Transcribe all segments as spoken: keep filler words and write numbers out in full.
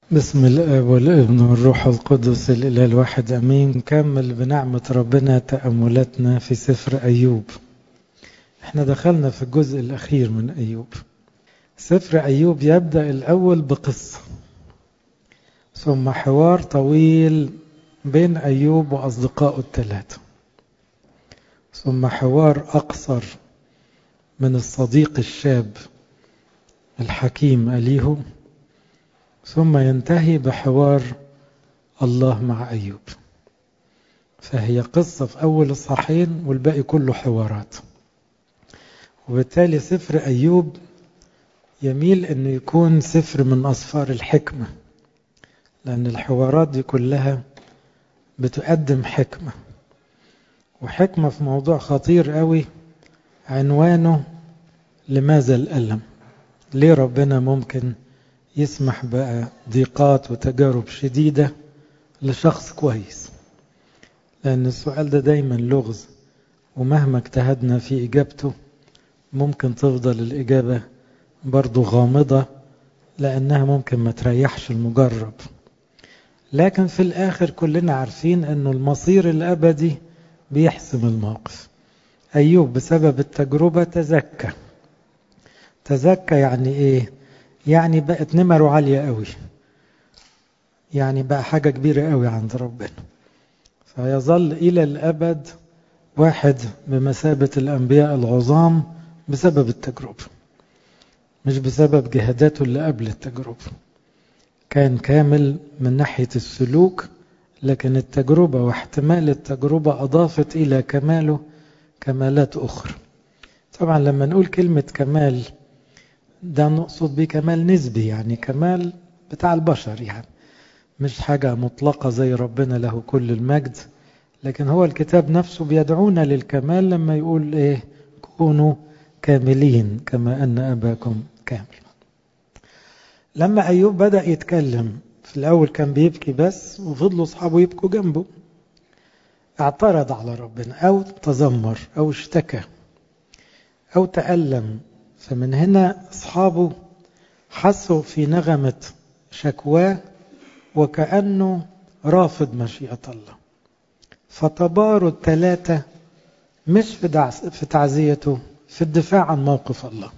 بسم الآب والابن والروح القدس الإله الواحد أمين. نكمل بنعمة ربنا تأملاتنا في سفر أيوب. احنا دخلنا في الجزء الأخير من أيوب. سفر أيوب يبدأ الأول بقصة، ثم حوار طويل بين أيوب وأصدقائه الثلاثة، ثم حوار أقصر من الصديق الشاب الحكيم أليهو، ثم ينتهي بحوار الله مع أيوب. فهي قصة في أول الصحين والباقي كله حوارات. وبالتالي سفر أيوب يميل أنه يكون سفر من أسفار الحكمة، لأن الحوارات دي كلها بتقدم حكمة، وحكمة في موضوع خطير قوي عنوانه لماذا الألم؟ ليه ربنا ممكن يسمح بقى ضيقات وتجارب شديدة لشخص كويس؟ لأن السؤال ده دايما لغز، ومهما اجتهدنا في إجابته ممكن تفضل الإجابة برضو غامضة، لأنها ممكن ما تريحش المجرب. لكن في الآخر كلنا عارفين أنه المصير الأبدي بيحسم الموقف. أيوب بسبب التجربة تزكى. تزكى يعني إيه؟ يعني بقت نمره عالية قوي، يعني بقى حاجة كبيرة قوي عند ربنا، فيظل إلى الأبد واحد بمثابة الأنبياء العظام بسبب التجربة، مش بسبب جهاداته اللي قبل التجربة. كان كامل من ناحية السلوك، لكن التجربة واحتمال التجربة أضافت إلى كماله كمالات أخرى. طبعا لما نقول كلمة كمال ده نقصد بيه كمال نسبي، يعني كمال بتاع البشر، يعني مش حاجة مطلقة زي ربنا له كل المجد. لكن هو الكتاب نفسه بيدعونا للكمال لما يقول إيه؟ كونوا كاملين كما أن أباكم كامل. لما أيوب بدأ يتكلم في الأول كان بيبكي بس، وفضلوا أصحابه يبكوا جنبه. اعترض على ربنا أو تذمر أو اشتكى أو تألم، فمن هنا أصحابه حسوا في نغمة شكواه وكأنه رافض مشيئة الله، فتباروا الثلاثة مش في, في تعزيته، في الدفاع عن موقف الله.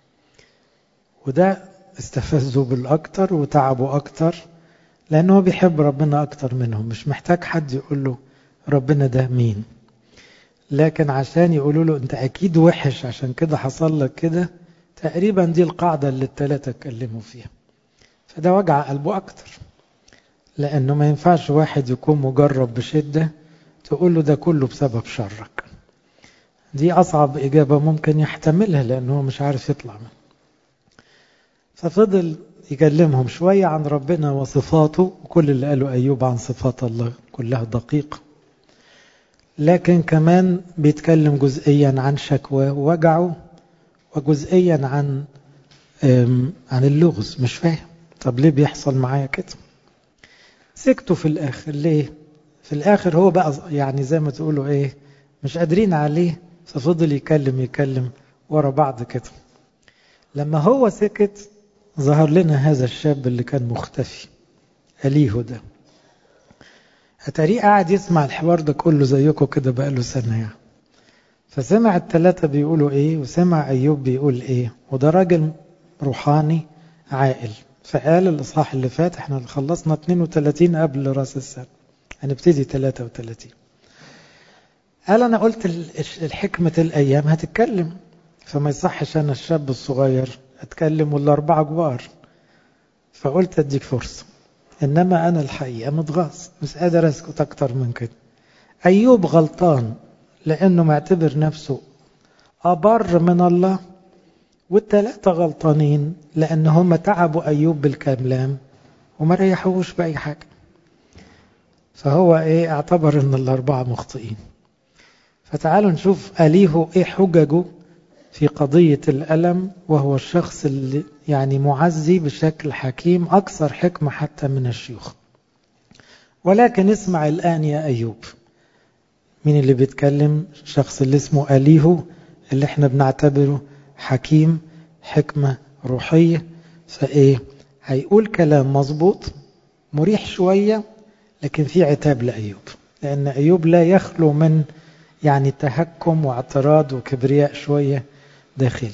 وده استفزوا بالأكتر وتعبوا أكتر، لأنه بيحب ربنا أكتر منهم، مش محتاج حد يقول له ربنا ده مين، لكن عشان يقولوا له أنت أكيد وحش عشان كده حصل لك كده. تقريبا دي القاعدة اللي الثلاثة اتكلموا فيها. فده وجع قلبه أكتر، لأنه ما ينفعش واحد يكون مجرب بشدة تقول له ده كله بسبب شرك. دي أصعب إجابة ممكن يحتملها، لأنه مش عارف يطلع منه. ففضل يكلمهم شوية عن ربنا وصفاته، وكل اللي قاله أيوب عن صفات الله كلها دقيقة، لكن كمان بيتكلم جزئيا عن شكواه ووجعه، وجزئيا عن عن اللغز. مش فاهم طب ليه بيحصل معايا كده؟ سكتوا في الآخر. ليه؟ في الآخر هو بقى يعني زي ما تقولوا إيه، مش قادرين عليه، ففضل يكلم يكلم ورا بعض كده. لما هو سكت ظهر لنا هذا الشاب اللي كان مختفي، أليهو ده. أتاريه قاعد يسمع الحوار ده كله زيكم كده بقاله سنة يعني. فسمع الثلاثة بيقولوا إيه، وسمع أيوب بيقول إيه، وده راجل روحاني عاقل. فقال الإصحاح اللي فات احنا خلصنا اثنين وثلاثين قبل رأس السنة، هنبتدي ثلاثة وثلاثين. قال أنا قلت الحكمة الأيام هتتكلم، فما يصحش أنا الشاب الصغير أتكلم ولا أربعة كبار، فقلت أديك فرصة. إنما أنا الحقيقة متغاظ، مش قادر أسكت أكتر من كده. أيوب غلطان لأنه معتبر نفسه أبر من الله، والثلاثة غلطانين لأنهم تعبوا أيوب بالكلام وما ريحوش بأي حاجة. فهو إيه؟ اعتبر أن الأربعة مخطئين. فتعالوا نشوف أليهو إيه حججه في قضية الألم، وهو الشخص اللي يعني معزي بشكل حكيم، أكثر حكمة حتى من الشيوخ. ولكن اسمع الآن يا أيوب. مين اللي بيتكلم؟ الشخص اللي اسمه أليهو، اللي احنا بنعتبره حكيم، حكمة روحية. فإيه؟ هيقول كلام مظبوط مريح شوية، لكن في عتاب لأيوب، لأن أيوب لا يخلو من يعني تهكم واعتراض وكبرياء شوية داخلي.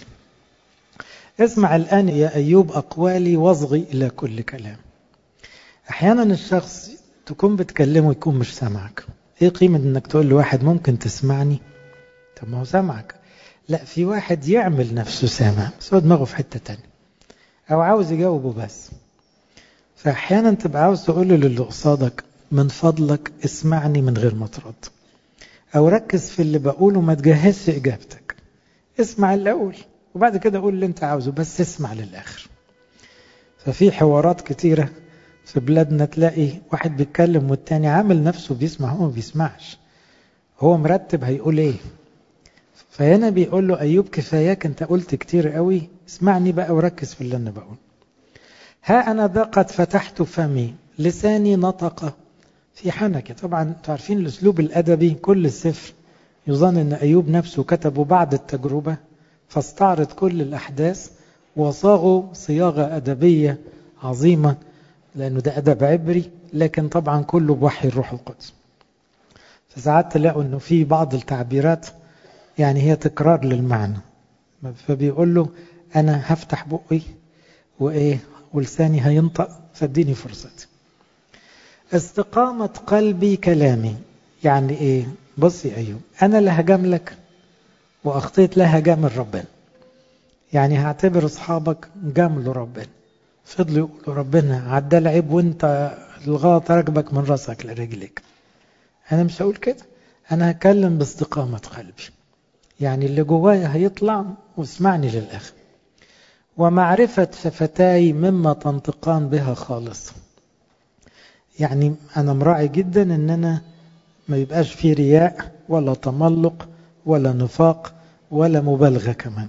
اسمع الآن يا أيوب أقوالي واصغي إلى كل كلام. أحيانا الشخص تكون بتكلمه يكون مش سامعك. إيه قيمة إنك تقول لواحد ممكن تسمعني؟ طب ما هو سامعك. لا، في واحد يعمل نفسه سامع بس هو دماغه في حتة تانية، أو عاوز يجاوبه بس. فأحيانا تبقى عاوز تقول له للي قصادك من فضلك اسمعني من غير ما ترد، أو ركز في اللي بقوله ما تجهزش إجابتك، اسمع الأول وبعد كده قول اللي انت عاوزه، بس اسمع للآخر. ففي حوارات كتيرة في بلادنا تلاقي واحد بيتكلم والتاني عامل نفسه بيسمع، هو ما بيسمعش، هو مرتب هيقول ايه. فهنا بيقول له أيوب كفاياك انت قلت كتير قوي، اسمعني بقى وركز في اللي انا بقول. ها أنا ذا قد فتحت فمي، لساني نطق في حنكي. طبعا تعرفين الأسلوب الأدبي، كل السفر يظن أن أيوب نفسه كتبه بعد التجربة، فاستعرض كل الأحداث وصاغوا صياغة أدبية عظيمة، لأنه ده أدب عبري، لكن طبعا كله بوحي الروح القدس. فساعات تلاقوا أنه في بعض التعبيرات يعني هي تكرار للمعنى، فبيقول له أنا هفتح بقي وإيه ولساني هينطق، فاديني فرصتي. استقامة قلبي كلامي، يعني إيه؟ بص يا أيوب، أنا اللي هجاملك وأخطيت لها جامل ربنا، يعني هعتبر أصحابك جاملوا ربنا، فضلوا يقولوا ربنا عدى العيب وانت الغلط ركبك من راسك لرجلك. أنا مش هقول كده، أنا هكلم باستقامة قلبي، يعني اللي جوايا هيطلع، واسمعني للآخر. ومعرفة شفتاي مما تنطقان بها خالص، يعني أنا مراعي جدا أن أنا ما يبقاش في رياء ولا تملق ولا نفاق ولا مبالغة كمان.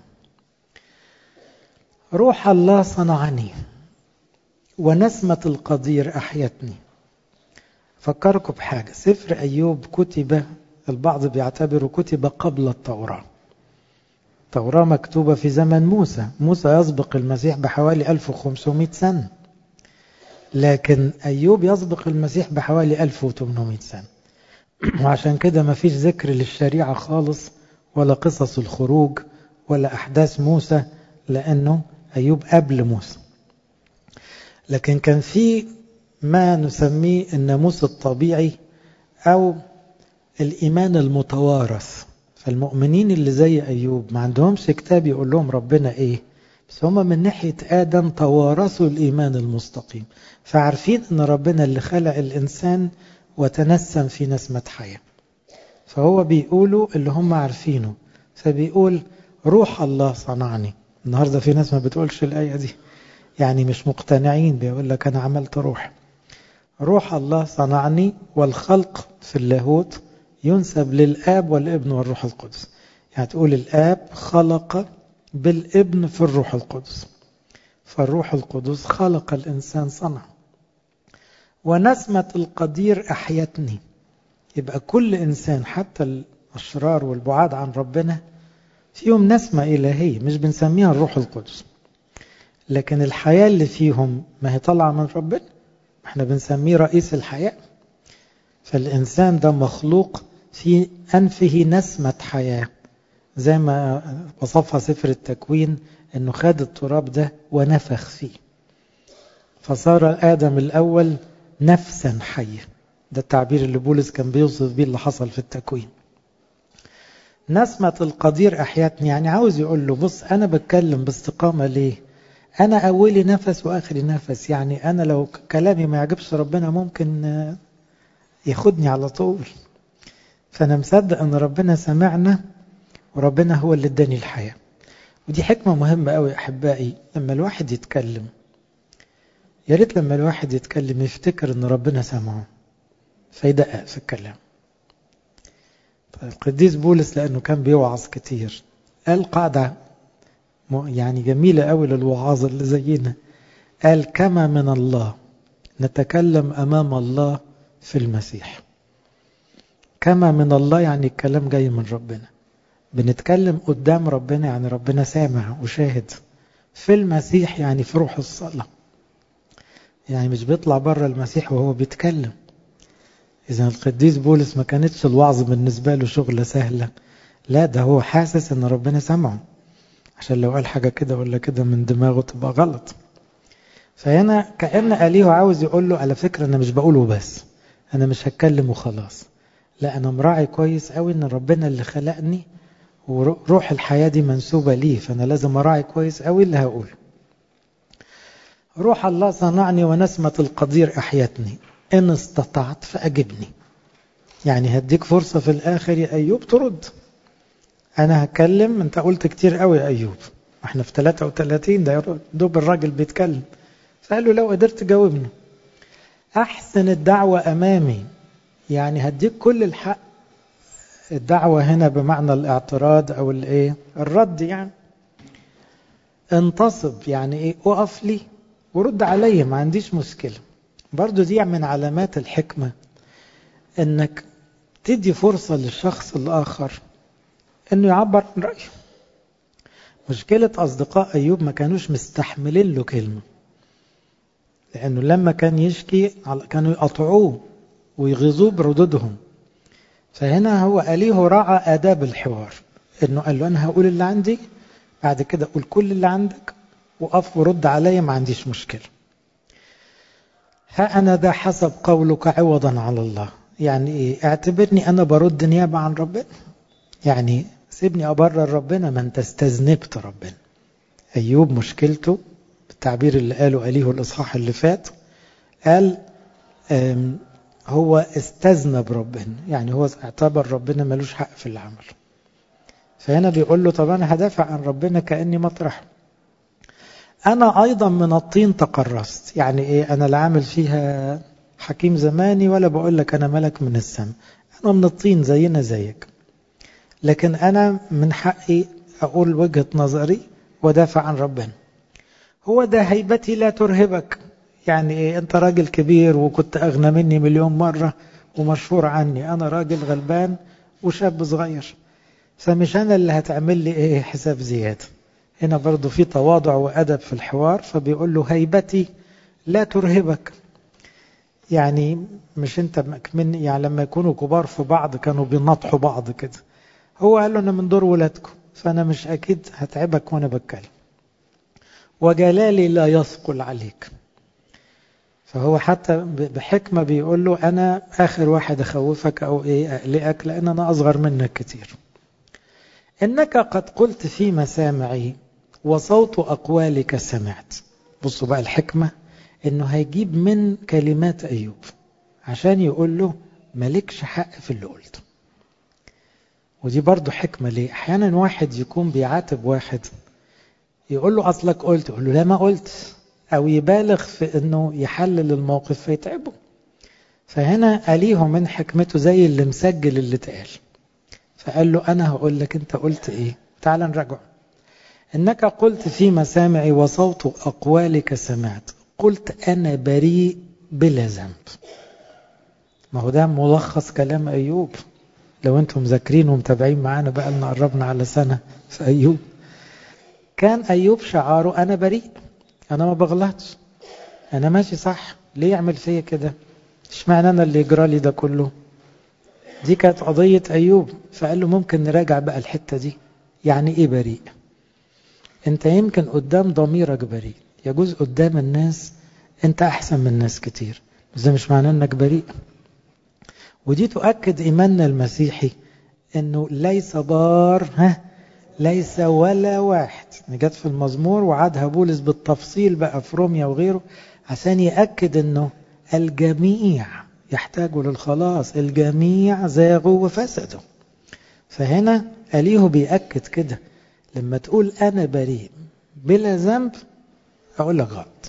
روح الله صنعني ونسمة القدير أحيتني. فكركم بحاجة، سفر أيوب كتب، البعض بيعتبره كتب قبل التوراة. التوراة مكتوبة في زمن موسى، موسى يسبق المسيح بحوالي ألف وخمسمائة سنة، لكن أيوب يسبق المسيح بحوالي ألف وثمانمائة سنة. وعشان كده ما فيش ذكر للشريعة خالص، ولا قصص الخروج ولا أحداث موسى، لأنه أيوب قبل موسى. لكن كان في ما نسميه الناموس الطبيعي أو الإيمان المتوارث. فالمؤمنين اللي زي أيوب ما عندهمش كتاب يقول لهم ربنا إيه، بس هم من ناحية آدم توارثوا الإيمان المستقيم، فعارفين أن ربنا اللي خلق الإنسان وتنسم في نسمة حياة، فهو بيقولوا اللي هم عارفينه. فبيقول روح الله صنعني. النهاردة في ناس ما بتقولش الآية دي، يعني مش مقتنعين، بيقول لك أنا عملت روح. روح الله صنعني، والخلق في اللاهوت ينسب للآب والابن والروح القدس، يعني تقول الآب خلق بالابن في الروح القدس، فالروح القدس خلق الإنسان صنع. ونسمة القدير أحيتني، يبقى كل إنسان حتى الأشرار والبعاد عن ربنا فيهم نسمة إلهية، مش بنسميها الروح القدس، لكن الحياة اللي فيهم ما هي طالعة من ربنا، احنا بنسميه رئيس الحياة. فالإنسان ده مخلوق في أنفه نسمة حياة، زي ما وصفها سفر التكوين أنه خد التراب ده ونفخ فيه، فصار آدم الأول نفسا حية. ده التعبير اللي بولس كان بيوصف بيه اللي حصل في التكوين. نسمة القدير أحياتني، يعني عاوز يقول له بص أنا بتكلم باستقامة ليه؟ أنا أولي نفس وآخري نفس، يعني أنا لو كلامي ما يعجبش ربنا ممكن ياخدني على طول، فأنا مصدق أن ربنا سمعنا وربنا هو اللي اداني الحياة. ودي حكمة مهمة قوي أحبائي، لما الواحد يتكلم يا ريت لما الواحد يتكلم يفتكر أن ربنا سمعه فيدقق في الكلام. القديس بولس لأنه كان بيوعظ كتير قال قاعدة يعني جميلة قوي للوعاظ اللي زينا، قال كما من الله نتكلم أمام الله في المسيح. كما من الله يعني الكلام جاي من ربنا، بنتكلم قدام ربنا يعني ربنا سامع وشاهد، في المسيح يعني في روح الصلاة. يعني مش بيطلع بره المسيح وهو بيتكلم. إذا القديس بولس ما كانتش الوعظ بالنسبة له شغلة سهلة، لا ده هو حاسس ان ربنا سمعه، عشان لو قال حاجة كده ولا كده من دماغه تبقى غلط. فهنا كأن أليه عاوز يقول له على فكرة أنا مش بقوله بس، أنا مش هتكلم وخلاص، لا أنا مراعي كويس قوي ان ربنا اللي خلقني وروح الحياة دي منسوبة ليه، فأنا لازم أراعي كويس قوي اللي هقوله. روح الله صنعني ونسمة القدير أحيتني، إن استطعت فأجبني. يعني هديك فرصة في الآخر يا أيوب ترد. أنا هتكلم، أنت قلت كتير قوي يا أيوب، احنا في ثلاثة وثلاثين ده دوب الراجل بيتكلم. فقال له لو قدرت جاوبني أحسن الدعوة أمامي، يعني هديك كل الحق. الدعوة هنا بمعنى الاعتراض أو الإيه الرد يعني. انتصب يعني إيه أقف لي ورد علي، ما عنديش مشكلة. برضو دي من علامات الحكمة إنك تدي فرصة للشخص الآخر إنه يعبر عن رأيه. مشكلة أصدقاء أيوب ما كانوش مستحملين له كلمة، لأنه لما كان يشكي كانوا يقطعوه ويغيظوه بردودهم. فهنا هو أليه راعى آداب الحوار، إنه قال له أنا هقول اللي عندي، بعد كده قول كل اللي عندك وقف ورد عليا، ما عنديش مشكلة. ها أنا ده حسب قولك عوضا على الله، يعني إيه؟ اعتبرني أنا برد نيابة عن ربنا، يعني سيبني أبرر ربنا، ما أنت استذنبت ربنا. أيوب مشكلته بالتعبير اللي قاله أليه الإصحاح اللي فات، قال هو استذنب ربنا، يعني هو اعتبر ربنا ملوش حق في اللي عمله. فهنا بيقول له طب أنا هدافع عن ربنا كأني مطرح. أنا أيضا من الطين تقرصت، يعني إيه؟ أنا لا عامل فيها حكيم زماني ولا بقول لك أنا ملك من السماء، أنا من الطين زينا زيك، لكن أنا من حقي أقول وجهة نظري ودافع عن ربنا. هو ده هيبتي لا ترهبك، يعني إيه؟ أنت راجل كبير وكنت أغنى مني مليون مرة ومشهور عني، أنا راجل غلبان وشاب صغير، فمش أنا اللي هتعمل لي إيه حساب زيادة. هنا برضو في تواضع وأدب في الحوار، فبيقول له هيبتي لا ترهبك، يعني مش أنت مني، يعني لما يكونوا كبار في بعض كانوا بينطحوا بعض كده، هو قال له أنا من دور ولادكم، فأنا مش أكيد هتعبك وأنا بتكلم، وجلالي لا يثقل عليك. فهو حتى بحكمة بيقول له أنا آخر واحد أخوفك أو إيه أقلقك، لأن أنا أصغر منك كتير. إنك قد قلت في مسامعي وصوت أقوالك سمعت. بصوا بقى الحكمة، إنه هيجيب من كلمات أيوب عشان يقول له مالكش حق في اللي قلته. ودي برضو حكمة. ليه؟ أحيانا واحد يكون بيعاتب واحد يقول له أصلك قلت، يقول له لا ما قلت، أو يبالغ في أنه يحلل الموقف فيتعبه. فهنا أليه من حكمته زي اللي مسجل اللي اتقال، فقال له أنا هقول لك أنت قلت إيه، تعال نراجع. إنك قلت في مسامعي وصوت أقوالك سمعت، قلت أنا بريء بلا ذنب. ما هو ده ملخص كلام أيوب، لو أنتم مذاكرين ومتابعين معانا بقى لنا قربنا على سنة في أيوب. كان أيوب شعاره أنا بريء، أنا ما بغلطش، أنا ماشي صح، ليه يعمل فيا كده؟ اشمعنى أنا اللي يجرى لي ده كله؟ دي كانت قضية أيوب. فقال له ممكن نراجع بقى الحتة دي، يعني إيه بريء؟ أنت يمكن قدام ضميرك بريء، يجوز قدام الناس أنت أحسن من ناس كتير، بس ده مش معناه أنك بريء. ودي تؤكد إيماننا المسيحي أنه ليس بار، ها ليس ولا واحد. نجد في المزمور وعادها بولس بالتفصيل بقى في روميا وغيره عشان يأكد أنه الجميع يحتاجوا للخلاص، الجميع زاغوا وفسدوا. فهنا أليه بيأكد كده، لما تقول أنا بريء بلا ذنب أقول لك غلط،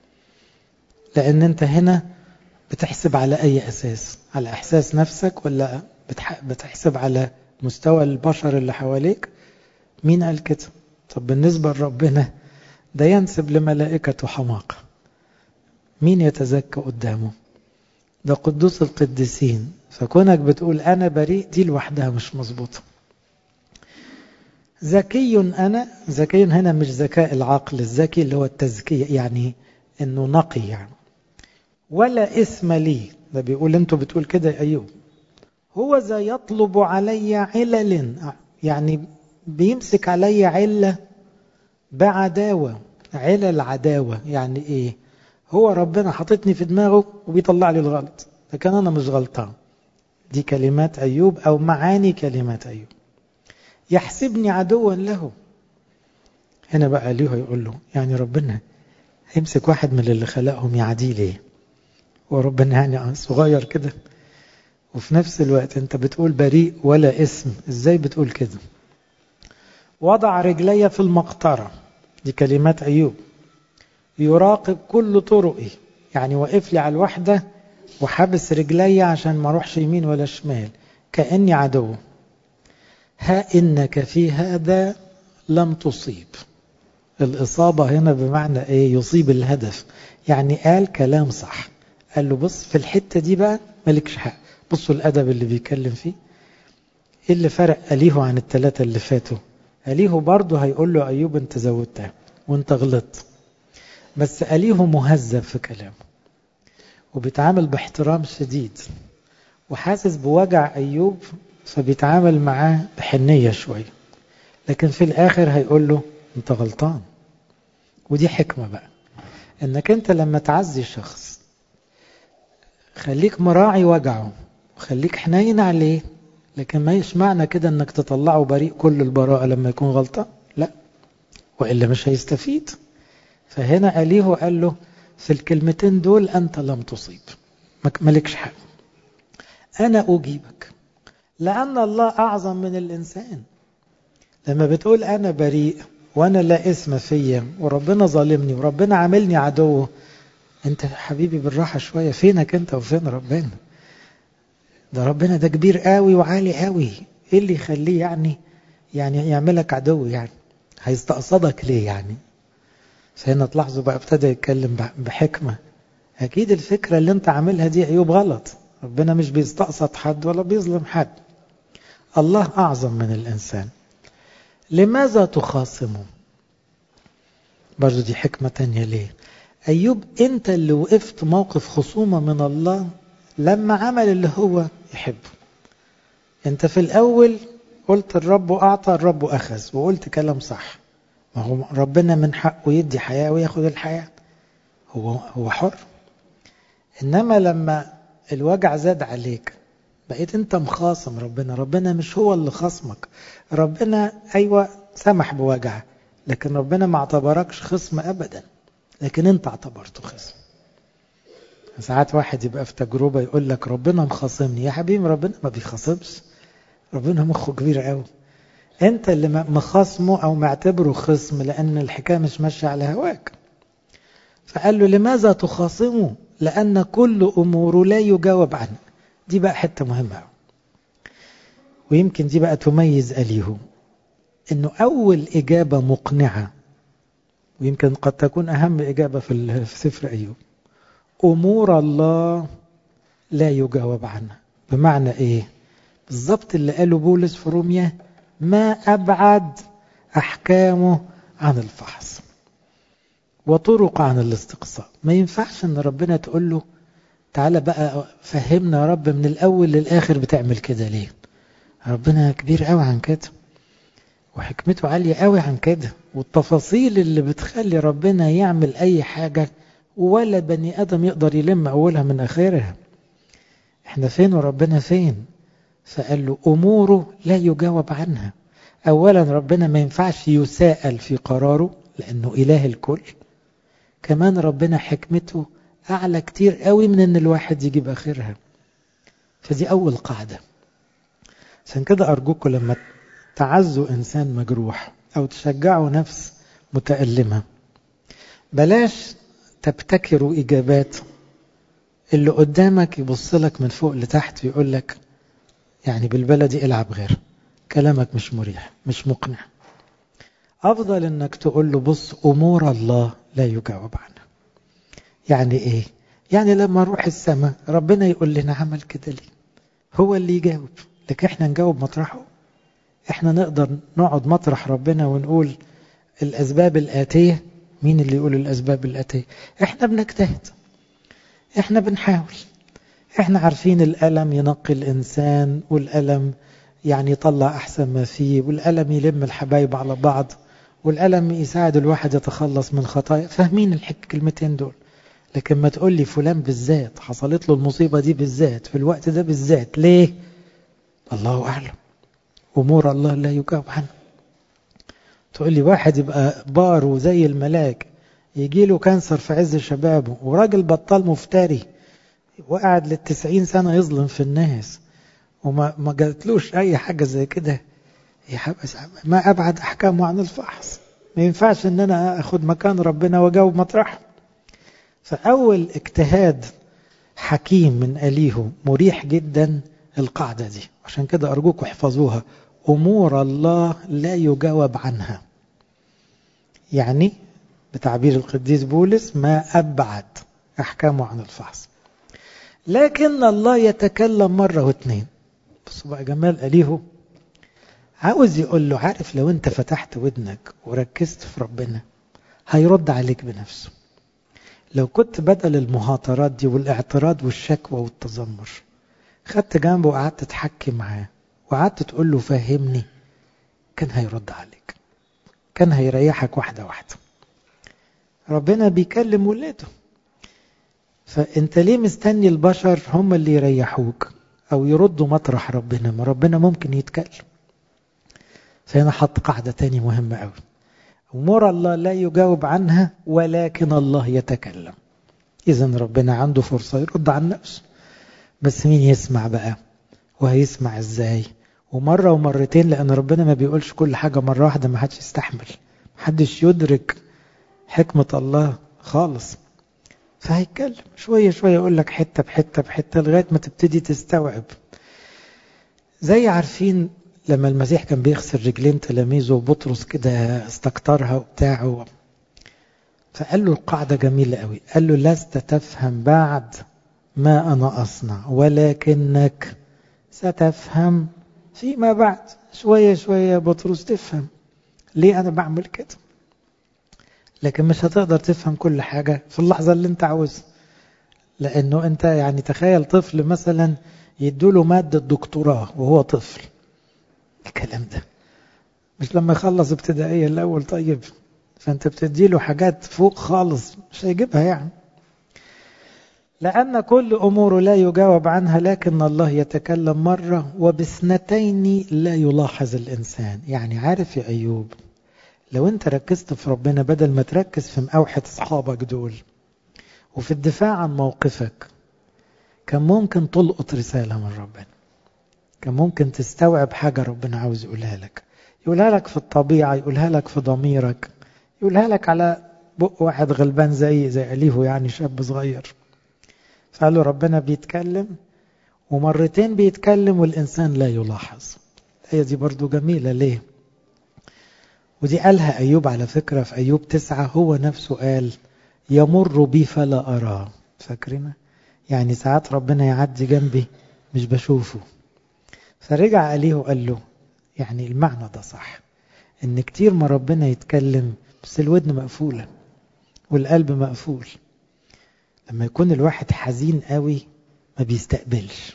لأن أنت هنا بتحسب على أي أساس؟ على إحساس نفسك ولا بتحسب على مستوى البشر اللي حواليك؟ مين قال كده؟ طب بالنسبة لربنا ده ينسب لملائكته حماقة، مين يتزكى قدامه؟ ده قدوس القديسين. فكونك بتقول أنا بريء دي لوحدها مش مظبوطة. ذكي أنا، ذكي هنا مش ذكاء العقل، الذكي اللي هو التزكية، يعني إنه نقي، يعني ولا اسم لي. ده بيقول انتوا بتقول كده يا أيوب. هو ذا يطلب علي علل، يعني بيمسك علي علة بعداوة. علل عداوة يعني ايه؟ هو ربنا حاططني في دماغه وبيطلع لي الغلط، لكن انا مش غلطان. دي كلمات أيوب أو معاني كلمات أيوب. يحسبني عدوا له. هنا بقى ليه يقول له يعني ربنا هيمسك واحد من اللي خلقهم يعديه ليه؟ وربنا يعني صغير كده؟ وفي نفس الوقت انت بتقول بريء ولا اسم، ازاي بتقول كده؟ وضع رجلي في المقطرة. دي كلمات أيوب. يراقب كل طرقي، يعني وقف لي على الوحدة وحبس رجلي عشان ما اروحش يمين ولا شمال، كأني عدو. ها إنك في هذا لم تصيب. الإصابة هنا بمعنى إيه؟ يصيب الهدف، يعني قال كلام صح. قال له بص في الحتة دي بقى مالكش حق. بصوا الأدب اللي بيتكلم فيه. إيه اللي فرق أليه عن الثلاثة اللي فاتوا؟ أليه برضه هيقول له أيوب أنت زودتها وأنت غلطت، بس أليه مهذب في كلامه وبيتعامل باحترام شديد وحاسس بوجع أيوب، فبيتعامل معاه بحنية شوية. لكن في الآخر هيقول له أنت غلطان. ودي حكمة بقى، إنك أنت لما تعزي شخص خليك مراعي وجعه وخليك حنين عليه، لكن ما يشمعنا كده إنك تطلعه بريء كل البراءة لما يكون غلطان، لا، وإلا مش هيستفيد. فهنا أليه قال له في الكلمتين دول أنت لم تصيب، مالكش حق، أنا أجيبك، لأن الله أعظم من الإنسان. لما بتقول أنا بريء وأنا لا اسم فيا وربنا ظالمني وربنا عاملني عدو، أنت حبيبي بالراحة شوية، فينك أنت وفين ربنا؟ ده ربنا ده كبير قوي وعالي قوي، إيه اللي يخليه يعني يعني يعملك عدو؟ يعني هيستقصدك ليه يعني؟ فهنا تلاحظوا بقى ابتدى يتكلم بحكمة. أكيد الفكرة اللي أنت عاملها دي عيوب غلط. ربنا مش بيستقصد حد ولا بيظلم حد. الله أعظم من الإنسان. لماذا تخاصمه؟ برضو دي حكمة تانية. ليه؟ أيوب أنت اللي وقفت موقف خصومة من الله لما عمل اللي هو يحبه. أنت في الأول قلت الرب أعطى الرب أخذ، وقلت كلام صح. ما هو ربنا من حقه يدي حياة وياخد الحياة، هو هو حر. إنما لما الوجع زاد عليك بقيت أنت مخاصم ربنا. ربنا مش هو اللي خصمك، ربنا أيوة سمح بوجع، لكن ربنا ما اعتبركش خصم أبدا، لكن أنت اعتبرته خصم. ساعات واحد يبقى في تجربة يقول لك ربنا مخاصمني. يا حبيبي ربنا ما بيخاصمش، ربنا مخه كبير قوي. أنت اللي مخاصمه أو معتبره خصم لأن الحكاية مش ماشية على هواك. فقال له لماذا تخاصمه؟ لأن كل أموره لا يجاوب عنه. دي بقى حتة مهمة، ويمكن دي بقى تميز أليه، إنه أول إجابة مقنعة، ويمكن قد تكون أهم إجابة في سفر أيوب، أمور الله لا يجاوب عنها. بمعنى إيه؟ بالضبط اللي قاله بولس في روميا، ما أبعد أحكامه عن الفحص وطرق عن الاستقصاء. ما ينفعش ان ربنا تقول له تعالى بقى فهمنا يا رب من الاول للاخر بتعمل كده ليه. ربنا كبير قوي عن كده، وحكمته عالية قوي عن كده، والتفاصيل اللي بتخلي ربنا يعمل اي حاجة ولا بني ادم يقدر يلم اولها من اخرها. احنا فين وربنا فين؟ فقال له اموره لا يجاوب عنها. اولا ربنا ما ينفعش يساءل في قراره لانه اله الكل. كمان ربنا حكمته أعلى كتير قوي من أن الواحد يجيب آخرها. فدي أول قاعدة. عشان كده أرجوكم لما تعزوا إنسان مجروح أو تشجعوا نفس متألمة، بلاش تبتكروا إجابات اللي قدامك يبص لك من فوق لتحت ويقول لك يعني بالبلدي العب غير، كلامك مش مريح مش مقنع. أفضل أنك تقول له بص أمور الله لا يجاوب عنها. يعني إيه؟ يعني لما نروح السماء ربنا يقول لنا عمل كده ليه؟ هو اللي يجاوب، لكن احنا نجاوب مطرحه؟ احنا نقدر نقعد مطرح ربنا ونقول الأسباب الآتية؟ مين اللي يقول الأسباب الآتية؟ احنا بنجتهد. احنا بنحاول، احنا عارفين الألم ينقي الإنسان، والألم يعني يطلع أحسن ما فيه، والألم يلم الحبايب على بعض، والألم يساعد الواحد يتخلص من خطايا، فاهمين الكلمتين دول. لكن ما تقول لي فلان بالذات حصلت له المصيبة دي بالذات في الوقت ده بالذات ليه؟ الله أعلم، أمور الله لا يجاوب عنها. تقول لي واحد يبقى بار وزي الملاك يجي له كانسر في عز شبابه، وراجل بطال مفتري وقعد للتسعين سنة يظلم في الناس وما ما جاتلوش أي حاجة زي كده، ما أبعد أحكامه عن الفحص. ما ينفعش أن أنا أخذ مكان ربنا وأجاوب مطرحه. فأول اجتهاد حكيم من أليهو مريح جدا القاعدة دي، عشان كده أرجوكم احفظوها: أمور الله لا يجاوب عنها. يعني بتعبير القديس بولس ما أبعد أحكامه عن الفحص. لكن الله يتكلم مرة واثنين. بصوا بقى جمال أليهو، عاوز يقول له عارف لو انت فتحت ودنك وركزت في ربنا هيرد عليك بنفسه. لو كنت بدل المهاترات دي والاعتراض والشكوى والتذمر خدت جنبه وقعدت تحكي معاه وقعدت تقول له فهمني، كان هيرد عليك، كان هيريحك واحدة واحدة. ربنا بيكلم ولاده، فانت ليه مستني البشر هم اللي يريحوك او يردوا مطرح ربنا؟ ما ربنا ممكن يتكلم. فهنا حط قاعدة تاني مهمة قوي: أمور الله لا يجاوب عنها ولكن الله يتكلم. إذن ربنا عنده فرصة يرد عن نفسه، بس مين يسمع بقى؟ وهيسمع إزاي؟ ومرة ومرتين، لأن ربنا ما بيقولش كل حاجة مرة واحدة، ما حدش يستحمل، ما حدش يدرك حكمة الله خالص. فهيتكلم شوية شوية، يقول لك حتة بحتة بحتة لغاية ما تبتدي تستوعب. زي عارفين لما المسيح كان بيغسل رجلين تلاميذه وبطرس كده استكترها وبتاعه، فقال له القاعدة جميلة قوي، قال له لست تفهم بعد ما أنا أصنع ولكنك ستفهم فيما بعد. شوية شوية بطرس تفهم ليه أنا بعمل كده، لكن مش هتقدر تفهم كل حاجة في اللحظة اللي انت عاوزها. لأنه انت يعني تخيل طفل مثلا يدوله مادة دكتوراه وهو طفل، الكلام ده مش لما يخلص ابتدائية الأول طيب، فأنت بتديله حاجات فوق خالص مش هيجيبها يعني. لأن كل أمور لا يجاوب عنها لكن الله يتكلم مرة وباثنتين لا يلاحظ الإنسان. يعني عارف يا أيوب، لو أنت ركزت في ربنا بدل ما تركز في مقاوحة أصحابك دول وفي الدفاع عن موقفك، كان ممكن تلقط رسالة من ربنا، كان ممكن تستوعب حاجة ربنا عاوز يقولها لك، يقولها لك في الطبيعة، يقولها لك في ضميرك، يقولها لك على بق واحد غلبان زي زي أليهو، يعني شاب صغير. فقالوا ربنا بيتكلم ومرتين بيتكلم والإنسان لا يلاحظ. هي دي برضو جميلة. ليه؟ ودي قالها أيوب على فكرة في أيوب تسعة، هو نفسه قال يمر بي فلا أراه. فاكرين؟ يعني ساعات ربنا يعدي جنبي مش بشوفه. فرجع أليهو قال له يعني المعنى ده صح، ان كتير ما ربنا يتكلم بس الودن مقفولة والقلب مقفول. لما يكون الواحد حزين قوي ما بيستقبلش،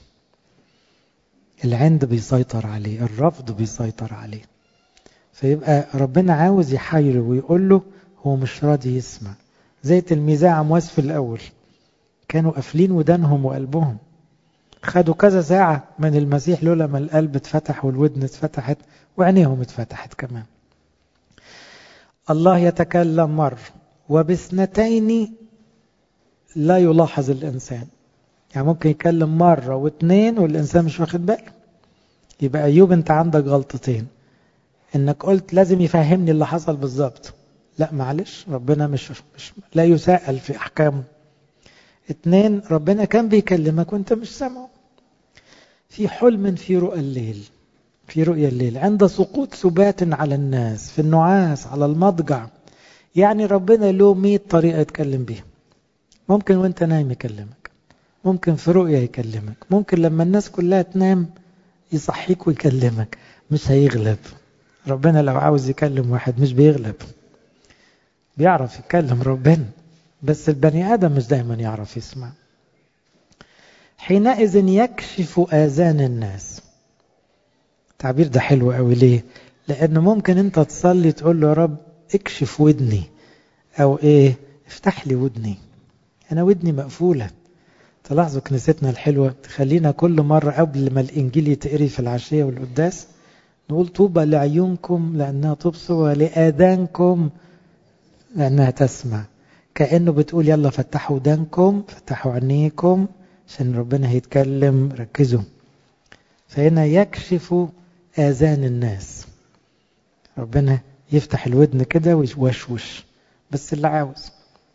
العند بيسيطر عليه، الرفض بيسيطر عليه، فيبقى ربنا عاوز يحايله ويقول له هو مش راضي يسمع. زي تلميذي عمواس في الأول كانوا قافلين ودانهم وقلبهم، خدوا كذا ساعة من المسيح لولا ما القلب اتفتح والودن اتفتحت وعينيهم اتفتحت كمان. الله يتكلم مرة وباثنتين لا يلاحظ الإنسان. يعني ممكن يتكلم مرة واثنين والإنسان مش واخد باله. يبقى أيوب أنت عندك غلطتين، إنك قلت لازم يفهمني اللي حصل بالظبط. لا معلش، ربنا مش, مش لا يسأل في أحكامه. اثنين، ربنا كان بيكلمك وانت مش سامعه. في حلم في رؤى الليل، في رؤيا الليل عند سقوط سبات على الناس، في النعاس على المضجع. يعني ربنا له مية طريقة يتكلم بيها. ممكن وانت نايم يكلمك، ممكن في رؤيا يكلمك، ممكن لما الناس كلها تنام يصحيك ويكلمك. مش هيغلب ربنا. لو عاوز يكلم واحد مش بيغلب، بيعرف يتكلم ربنا، بس البني آدم مش دايما يعرف يسمع. حينئذ يكشف آذان الناس. التعبير ده حلو قوي. ليه؟ لأنه ممكن أنت تصلي تقول له يا رب اكشف ودني، أو إيه، افتح لي ودني، أنا ودني مقفولة. تلاحظوا كنيستنا الحلوة تخلينا كل مرة قبل ما الإنجيل يتقري في العشية والقداس نقول طوبى لعيونكم لأنها تبصر، ولآذانكم لأنها تسمع. كأنه بتقول يلا فتحوا ودانكم، فتحوا عينيكم عشان ربنا هيتكلم، ركزوا. فهنا يكشف آذان الناس، ربنا يفتح الودن كده ويشوش بس اللي عاوز.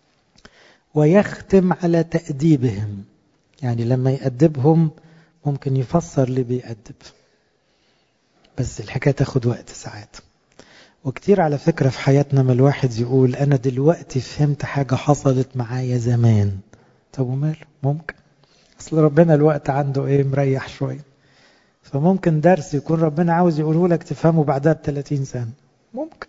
ويختم على تأديبهم، يعني لما يأدبهم ممكن يفسر اللي بيأدب، بس الحكاية تاخد وقت ساعات. وكتير على فكرة في حياتنا ما الواحد يقول أنا دلوقتي فهمت حاجة حصلت معايا زمان. طب وماله؟ ممكن أصل ربنا الوقت عنده إيه، مريح شوية. فممكن درس يكون ربنا عاوز يقوله لك تفهمه بعدها بثلاثين سنة، ممكن،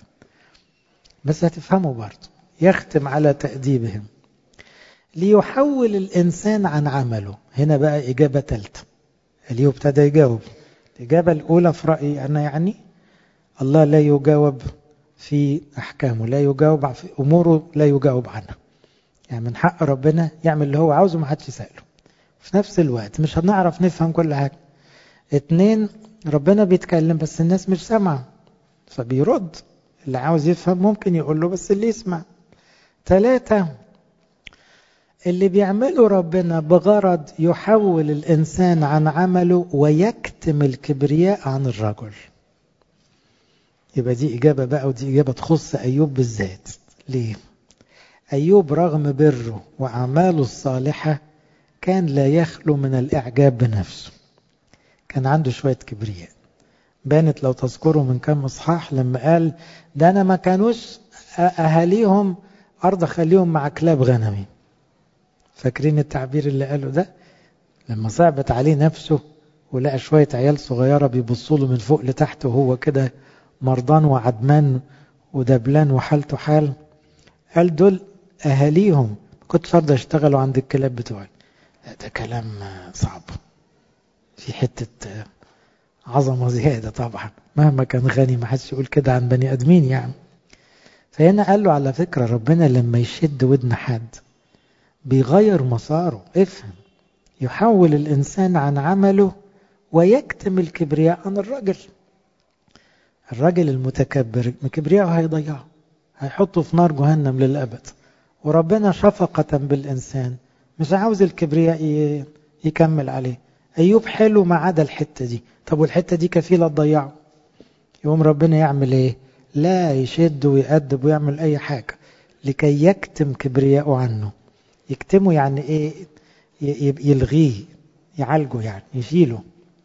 بس هتفهمه برضه. يختم على تأديبهم ليحول الإنسان عن عمله. هنا بقى إجابة ثالثة. اليوم ابتدى يجاوب. الإجابة الأولى في رأيي أنا يعني الله لا يجاوب في أحكامه، لا يجاوب في أموره، لا يجاوب عنها. يعني من حق ربنا يعمل اللي هو عاوزه، ما حدش يسأله. في نفس الوقت مش هنعرف نفهم كل حاجة. اتنين، ربنا بيتكلم بس الناس مش سامعة، فبيرد. اللي عاوز يفهم ممكن يقول له بس اللي يسمع. ثلاثة، اللي بيعمله ربنا بغرض يحول الإنسان عن عمله ويكتم الكبرياء عن الرجل. يبقى دي إجابة بقى، ودي إجابة تخص أيوب بالذات. ليه؟ أيوب رغم بره وأعماله الصالحة كان لا يخلو من الإعجاب بنفسه. كان عنده شوية كبرياء، بانت لو تذكروا من كم إصحاح لما قال ده أنا ما كانوش أهاليهم أرض خليهم مع كلاب غنمي. فاكرين التعبير اللي قاله ده؟ لما صعبت عليه نفسه ولقى شوية عيال صغيرة بيبصوا له من فوق لتحت وهو كده مرضان وعدمان ودبلان وحالته حال، قال دول أهاليهم كنت صرد اشتغلوا عند الكلاب بتوعي. ده كلام صعب، في حتة عظمة زيادة طبعا، مهما كان غني ما حدش يقول كده عن بني أدمين يعني. فهنا قال له على فكرة ربنا لما يشد ودن حد بيغير مساره. افهم، يحول الإنسان عن عمله ويكتم الكبرياء عن الرجل. الرجل المتكبر كبرياءه هيضيعه، هيحطه في نار جهنم للأبد. وربنا شفقة بالإنسان مش عاوز الكبرياء يكمل عليه. أيوب حلو ما عدا الحتة دي. طب والحتة دي كفيلة تضيعه. يوم ربنا يعمل ايه؟ لا يشد ويأدب ويعمل أي حاجة لكي يكتم كبرياءه عنه. يكتمه يعني ايه؟ يلغيه، يعالجه، يعني يشيله.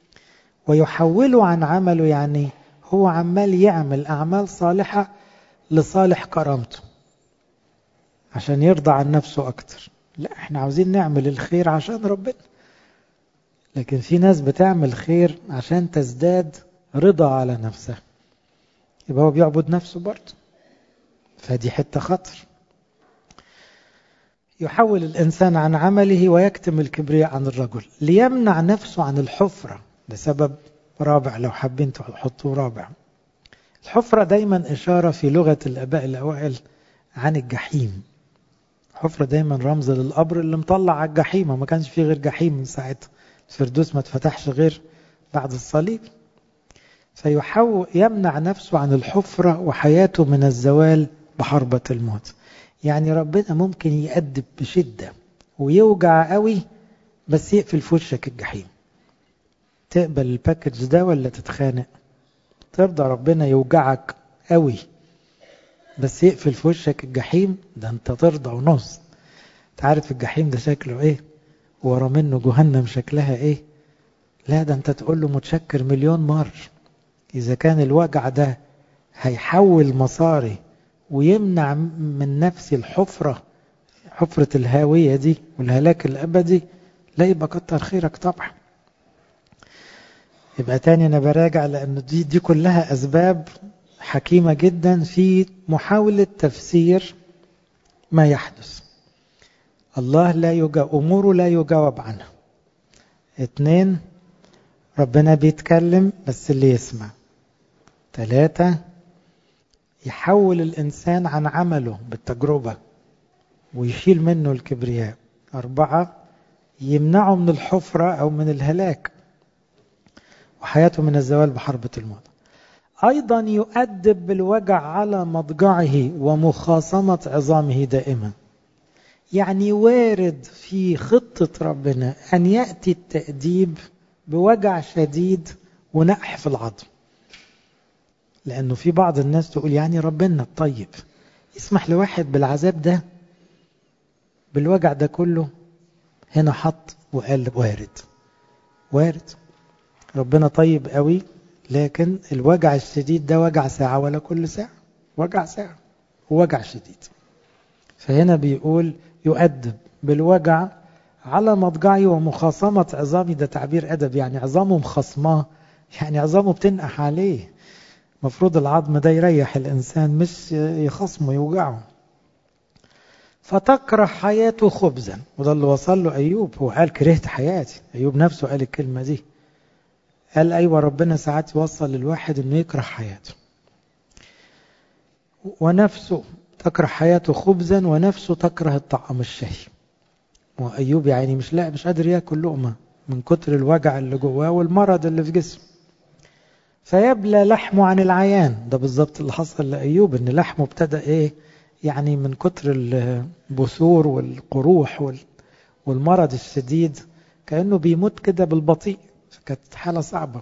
ويحوله عن عمله، يعني هو عمال يعمل أعمال صالحة لصالح كرامته عشان يرضى عن نفسه أكتر. لا، احنا عاوزين نعمل الخير عشان ربنا. لكن في ناس بتعمل خير عشان تزداد رضا على نفسها، يبقى هو بيعبد نفسه برضه. فدي حتة خطر. يحول الإنسان عن عمله ويكتم الكبرياء عن الرجل ليمنع نفسه عن الحفرة. ده سبب رابع لو حابين تحطوه رابع. الحفرة دايما إشارة في لغة الآباء الأوائل عن الجحيم. الحفرة دايما رمز للقبر اللي مطلع على الجحيم، ما كانش فيه غير جحيم من ساعتها. الفردوس ما اتفتحش غير بعد الصليب. فيحاول يمنع نفسه عن الحفرة وحياته من الزوال بحربة الموت. يعني ربنا ممكن يأدب بشدة ويوجع قوي بس يقفل في وشك الجحيم. تقبل الباكج ده ولا تتخانق؟ ترضى ربنا يوجعك قوي بس يقفل في وشك الجحيم؟ ده انت ترضى ونص. تعرف الجحيم ده شكله ايه؟ ورا منه جهنم شكلها ايه؟ لا، ده انت تقول له متشكر مليون مرة. إذا كان الوجع ده هيحول مساري ويمنع من نفسي الحفرة، حفرة الهاوية دي والهلاك الأبدي، لا يبقى كتر خيرك طبعا. يبقى تاني أنا براجع لأن دي, دي كلها أسباب حكيمة جدا في محاولة تفسير ما يحدث. الله لا يجاوب، أموره لا يجاوب عنها. اتنين، ربنا بيتكلم بس اللي يسمع. ثلاثة، يحول الإنسان عن عمله بالتجربة ويشيل منه الكبرياء. أربعة، يمنعه من الحفرة أو من الهلاك وحياته من الزوال بحربة الموت. أيضا يؤدب بالوجع على مضجعه ومخاصمة عظامه دائما. يعني وارد في خطة ربنا أن يأتي التأديب بوجع شديد ونقح في العظم. لأنه في بعض الناس تقول يعني ربنا الطيب يسمح لواحد بالعذاب ده بالوجع ده كله. هنا حط وقال وارد وارد ربنا طيب قوي، لكن الوجع الشديد ده وجع ساعة ولا كل ساعة، وجع ساعة ووجع شديد. فهنا بيقول يؤدب بالوجع على مضجعي ومخاصمة عظامي. ده تعبير أدب، يعني عظامه مخصماه، يعني عظامه بتنقح عليه. مفروض العظم ده يريح الإنسان مش يخصمه يوجعه. فتكره حياته خبزا، وده اللي وصل له أيوب. هو قال كرهت حياتي، أيوب نفسه قال الكلمة دي. قال أيوة ربنا ساعات يوصل للواحد أنه يكره حياته. ونفسه تكره حياته خبزا ونفسه تكره الطعام الشهي. وأيوب يعني مش لا مش قادر يأكل لقمة من كتر الوجع اللي جواه والمرض اللي في جسمه. فيبلى لحمه عن العيان. ده بالظبط اللي حصل لأيوب، ان لحمه ابتدى ايه يعني من كتر البثور والقروح والمرض الشديد كأنه بيموت كده بالبطيء. فكانت حالة صعبة.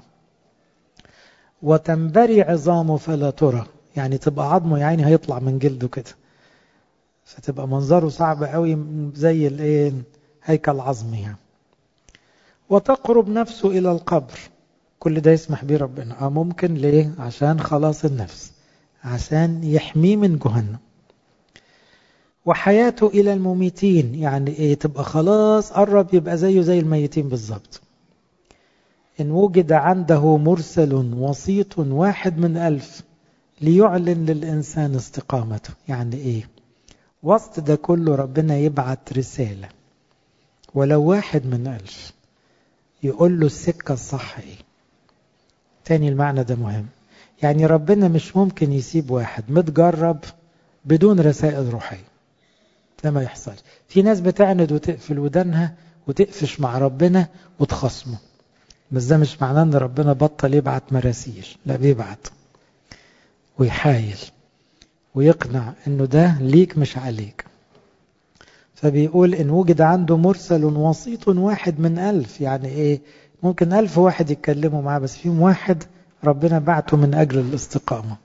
وتنبري عظامه فلا ترى، يعني تبقى عظمه يعني هيطلع من جلده كده، فتبقى منظره صعب قوي زي الايه هيكل عظمي يعني. وتقرب نفسه إلى القبر. كل ده يسمح به ربنا. اه ممكن ليه؟ عشان خلاص النفس، عشان يحميه من جهنم. وحياته إلى المميتين، يعني ايه تبقى خلاص قرب يبقى زيه زي الميتين بالظبط. إن وجد عنده مرسل وسيط واحد من ألف ليعلن للإنسان استقامته. يعني ايه؟ وسط ده كله ربنا يبعت رسالة ولو واحد من ألف يقول له السكة الصح ايه. تاني المعنى ده مهم. يعني ربنا مش ممكن يسيب واحد متجرب بدون رسائل روحية. ده ما يحصل. في ناس بتعند وتقفل ودانها وتقفش مع ربنا وتخصمه، بس ده مش معناه ان ربنا بطل يبعت مراسيل. لا، بيبعت ويحايل ويقنع انه ده ليك مش عليك. فبيقول ان وجد عنده مرسل وسيط واحد من ألف. يعني ايه؟ ممكن ألف واحد يتكلموا معاه بس فيهم واحد ربنا بعته من أجل الاستقامة.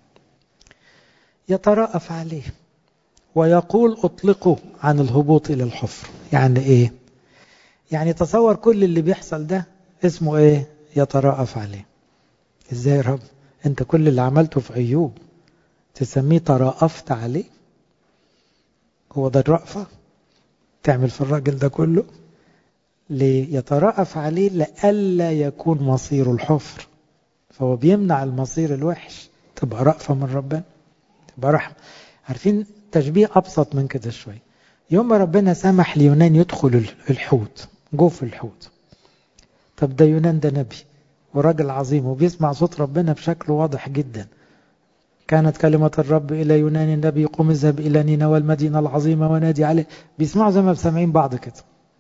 يترأف عليه ويقول أطلقوا عن الهبوط إلى الحفر. يعني إيه؟ يعني تصور كل اللي بيحصل ده اسمه إيه؟ يترأف عليه. إزاي يا رب؟ أنت كل اللي عملته في أيوب تسميه ترأفت عليه؟ هو ده الرأفة؟ تعمل في الراجل ده كله؟ ليه؟ يترأف عليه لألا يكون مصير الحفر. فهو بيمنع المصير الوحش. تبقى رأفة من ربنا، تبقى رحمة. عارفين تشبيه أبسط من كده شوي. يوم ما ربنا سمح ليونان يدخل الحوت، جوف الحوت. طب ده يونان ده نبي وراجل عظيم وبيسمع صوت ربنا بشكل واضح جدا. كانت كلمة الرب إلى يونان النبي قم اذهب إلى نينوى المدينة العظيمة ونادي عليه. بيسمعوا زي ما بسمعين بعض كده.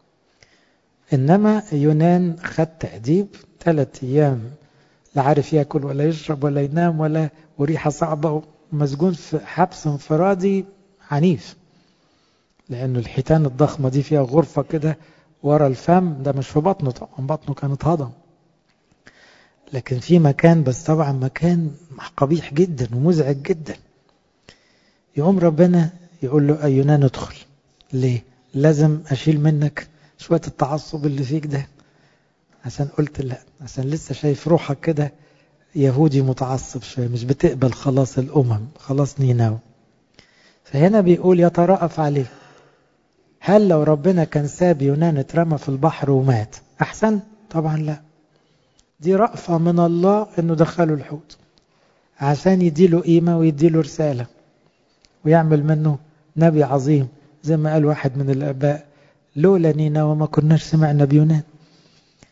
إنما يونان خد تأديب ثلاث أيام، لا عارف يأكل ولا يشرب ولا ينام ولا، وريحة صعبة، ومسجون في حبس انفرادي عنيف. لأنه الحيتان الضخمة دي فيها غرفة كده ورا الفم. ده مش في بطنه طبعا، بطنه كانت هضم، لكن في مكان، بس طبعا مكان قبيح جدا ومزعج جدا. يقوم ربنا يقول له أيونان ادخل. ليه؟ لازم أشيل منك شوية التعصب اللي فيك ده. عشان قلت لا، عشان لسه شايف روحك كده يهودي متعصب شوية، مش بتقبل خلاص الأمم، خلاص نينوى. فهنا بيقول يترأف عليه. هل لو ربنا كان ساب يونان اترمى في البحر ومات أحسن؟ طبعا لا. دي رأفة من الله انه دخله الحوت عشان يديله قيمة ويديله رسالة ويعمل منه نبي عظيم. زي ما قال واحد من الآباء لولا نينوى ما كناش سمعنا بيونان.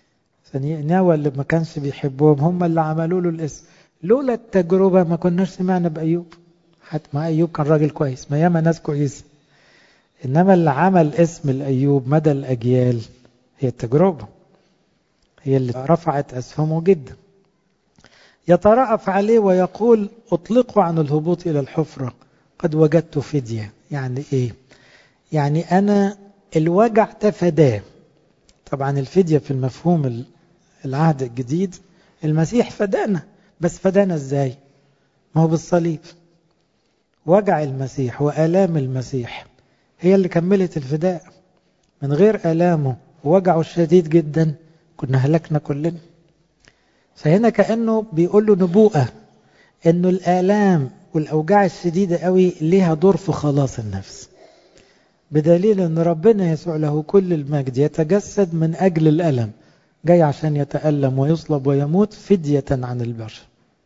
فنينوى اللي ما كانش بيحبهم هم اللي عملوا له الاسم. لولا التجربة ما كناش سمعنا بأيوب، حتى ما أيوب كان راجل كويس، ما ياما ناس كويسة، إنما اللي عمل اسم الأيوب مدى الأجيال هي التجربة، هي اللي رفعت أسهمه جدا. يترأف عليه ويقول أطلقوا عن الهبوط إلى الحفرة قد وجدت فدية. يعني إيه؟ يعني أنا الوجع تفداه. طبعا الفدية في المفهوم العهد الجديد المسيح فدانا، بس فدانا إزاي؟ ما هو بالصليب. وجع المسيح وآلام المسيح هي اللي كملت الفداء. من غير آلامه ووجعه الشديد جدا كنا هلكنا كلنا. فهنا كأنه بيقول له نبوءة انه الآلام والأوجاع الشديدة قوي ليها دور في خلاص النفس، بدليل ان ربنا يسوع له كل المجد يتجسد من أجل الألم، جاي عشان يتألم ويصلب ويموت فدية عن البشر.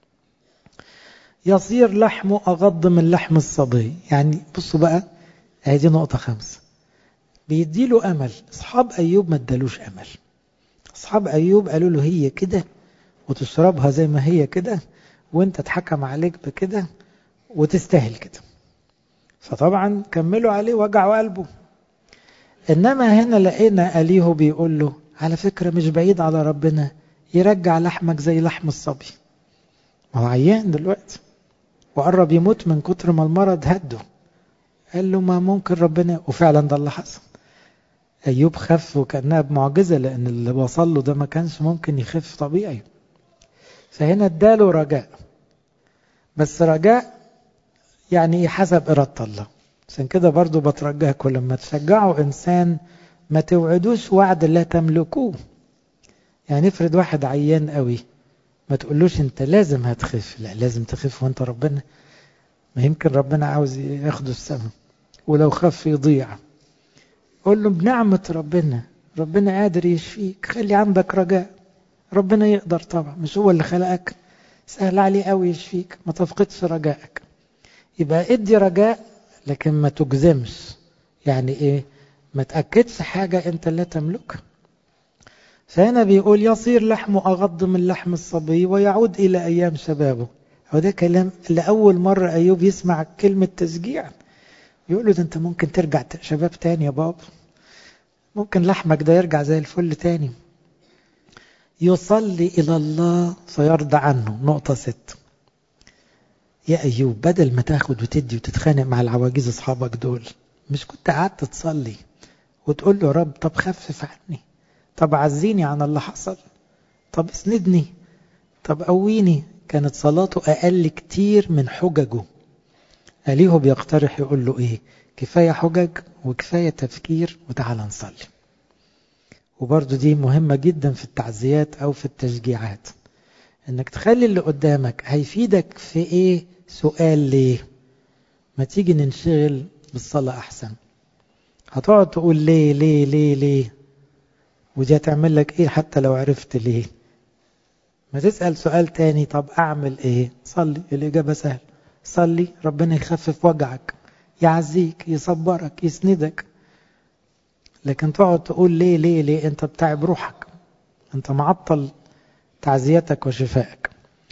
يصير لحمه أغض من لحم الصبي. يعني بصوا بقى، هذه نقطة خمسة، بيديله أمل. أصحاب أيوب ما ادالوش أمل. أصحاب أيوب قالوا له هي كده وتشربها زي ما هي كده، وانت اتحكم عليك بكده وتستاهل كده. فطبعا كملوا عليه وجعوا قلبه. إنما هنا لقينا أليه بيقول له على فكرة مش بعيد على ربنا يرجع لحمك زي لحم الصبي. ما هو عيان دلوقتي وقرب يموت من كتر ما المرض هده. قال له ما ممكن ربنا، وفعلا ده اللي حصل. أيوب خف وكأنها بمعجزة، لأن اللي وصل له ده ما كانش ممكن يخف طبيعي. فهنا اداله رجاء، بس رجاء يعني حسب إرادة الله. عشان كده برضو بترجاكم لما تشجعوا إنسان ما توعدوش وعد لا تملكوه. يعني افرض واحد عيان قوي، ما تقولوش انت لازم هتخف. لا، لازم تخف وانت ربنا، ما يمكن ربنا عاوز ياخده السماء، ولو خف يضيع. قول له بنعمة ربنا، ربنا قادر يشفيك، خلي عندك رجاء. ربنا يقدر طبعا، مش هو اللي خلقك؟ سهل عليه قوي يشفيك، ما تفقدش رجائك. يبقى ادي رجاء لكن ما تجزمش. يعني ايه؟ ما تأكدش حاجة انت لا تملكها. فهنا بيقول يصير لحمه أغض من لحم الصبي ويعود إلى أيام شبابه. وده كلام لأول مرة أيوب يسمع كلمة تشجيع. يقول له ده انت ممكن ترجع شباب تاني يا بابا، ممكن لحمك ده يرجع زي الفل تاني. يصلي إلى الله فيرضى عنه. نقطة ست، يا أيوب بدل ما تاخد وتدي وتتخانق مع العواجيز أصحابك دول، مش كنت قعدت تصلي وتقول له رب طب خفف عني، طب عزيني عن اللي حصل، طب اسندني، طب قويني؟ كانت صلاته أقل كتير من حججه. أليه بيقترح يقول له إيه؟ كفاية حجج وكفاية تفكير وتعال نصلي. وبرضو دي مهمة جدا في التعزيات أو في التشجيعات، إنك تخلي اللي قدامك هيفيدك في إيه سؤال ليه. ما تيجي ننشغل بالصلاة أحسن. هتقعد تقول ليه ليه ليه ليه، ودي هتعمل لك إيه حتى لو عرفت ليه؟ ما تسأل سؤال تاني، طب أعمل إيه؟ صلي. الإجابة سهل، صلي ربنا يخفف وجعك، يعزيك، يصبرك، يسندك. لكن تقعد تقول ليه ليه ليه، انت بتعب روحك، انت معطل تعزيتك وشفائك.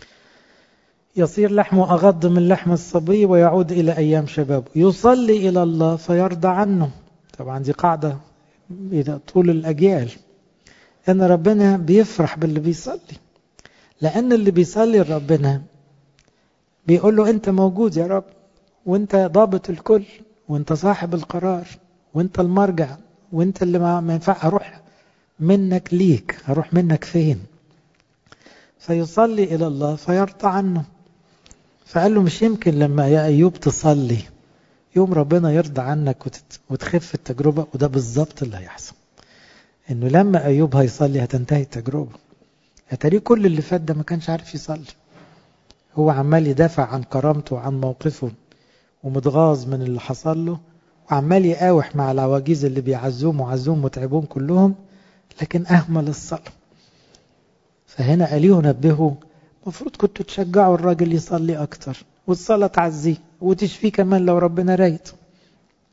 يصير لحمه أغض من لحم الصبي ويعود إلى أيام شبابه. يصلي إلى الله فيرضى عنه. طبعا دي قاعدة طول الأجيال، أن ربنا بيفرح باللي بيصلي، لأن اللي بيصلي ربنا بيقول له أنت موجود يا رب، وأنت ضابط الكل، وأنت صاحب القرار، وأنت المرجع، وأنت اللي ما ينفع أروح منك ليك، أروح منك فين؟ فيصلي إلى الله فيرضى عنه. فقال له مش يمكن لما يا أيوب تصلي يوم ربنا يرضى عنك وتخف التجربة؟ وده بالظبط اللي هيحصل، إنه لما أيوب هيصلي هتنتهي التجربة. هتلاقيه كل اللي فات ده ما كانش عارف يصلي، هو عمال يدافع عن كرامته وعن موقفه ومتغاظ من اللي حصل له، وعمال يقاوح مع العواجيز اللي بيعزوم وعزوم متعبون كلهم، لكن أهمل الصلاة. فهنا أليه نبهه مفروض كنتوا تشجعوا الراجل يصلي أكتر، والصلاة تعزيه وتشفيه كمان لو ربنا رايد.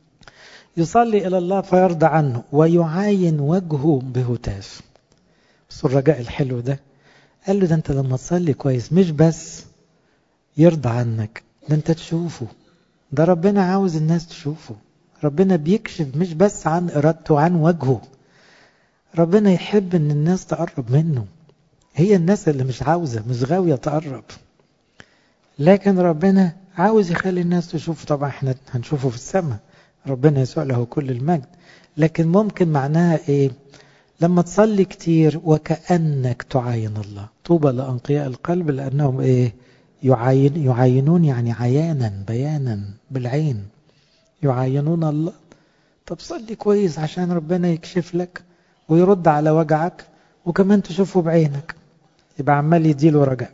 يصلي إلى الله فيرضى عنه ويعاين وجهه بهتاف. بس الرجاء الحلو ده. قال له ده انت لما تصلي كويس مش بس يرضى عنك، ده انت تشوفه. ده ربنا عاوز الناس تشوفه. ربنا بيكشف مش بس عن إرادته، عن وجهه. ربنا يحب ان الناس تقرب منه. هي الناس اللي مش عاوزة، مش غاوية تقرب، لكن ربنا عاوز يخلي الناس تشوف. طبعا احنا هنشوفه في السماء، ربنا يسوع له كل المجد. لكن ممكن معناها ايه؟ لما تصلي كتير وكأنك تعاين الله. طوبى لأنقياء القلب لأنهم ايه؟ يعاين يعاينون، يعني عيانا بيانا بالعين يعاينون الله. طب صلي كويس عشان ربنا يكشف لك ويرد على وجعك، وكمان تشوفه بعينك، يبقى عمال يديله رجاء.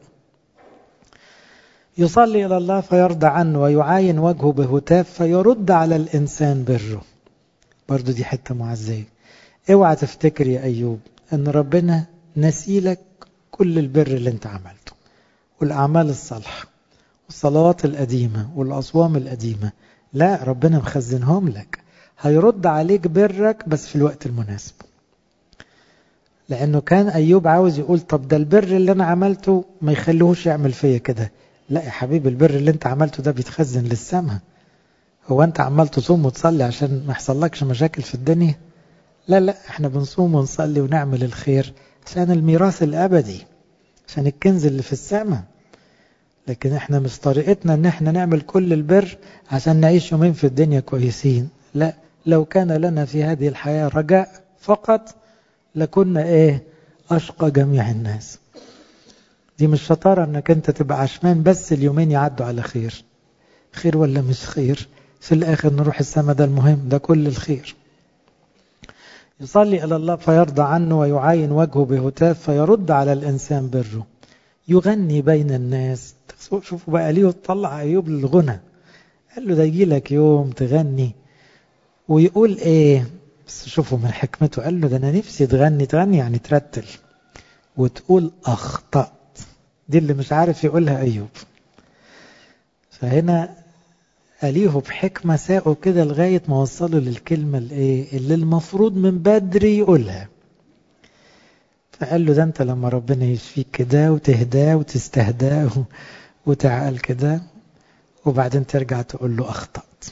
يصلي إلى الله فيرضى عنه ويعاين وجهه بهتاف فيرد على الإنسان بره. برضو دي حتة معزية. اوعى تفتكر يا أيوب أن ربنا نسيلك كل البر اللي انت عملته والأعمال الصالحة والصلوات القديمة والأصوام القديمة. لا، ربنا مخزنهم لك. هيرد عليك برك بس في الوقت المناسب. لأنه كان أيوب عاوز يقول طب ده البر اللي أنا عملته ما يخليهوش يعمل فيا كده. لا يا حبيبي، البر اللي انت عملته ده بيتخزن للسماء. هو انت عمال تصوم وتصلي عشان ما يحصلكش مشاكل في الدنيا؟ لا لا، احنا بنصوم ونصلي ونعمل الخير عشان الميراث الأبدي، عشان الكنز اللي في السماء. لكن احنا مش طريقتنا ان احنا نعمل كل البر عشان نعيش يومين في الدنيا كويسين. لا، لو كان لنا في هذه الحياة رجاء فقط لكنا ايه؟ أشقى جميع الناس. دي مش شطارة انك انت تبقى عشمان بس اليومين يعدوا على خير. خير ولا مش خير، في الآخر نروح السماء، ده المهم، ده كل الخير. يصلي إلى الله فيرضى عنه ويعاين وجهه بهتاف فيرد على الإنسان بره. يغني بين الناس. شوفوا بقى ليه طلع أيوب للغنى. قال له ده يجي لك يوم تغني ويقول ايه، بس شوفوا من حكمته. قال له ده أنا نفسي تغني. تغني يعني ترتل وتقول أخطأت. دي اللي مش عارف يقولها أيوب. فهنا أليه بحكمة ساقه كده لغاية ما وصلوا للكلمة اللي, اللي المفروض من بدري يقولها. فقال له ده أنت لما ربنا يشفيك كده وتهداه وتستهداه وتعال كده وبعدين ترجع تقول له أخطأت.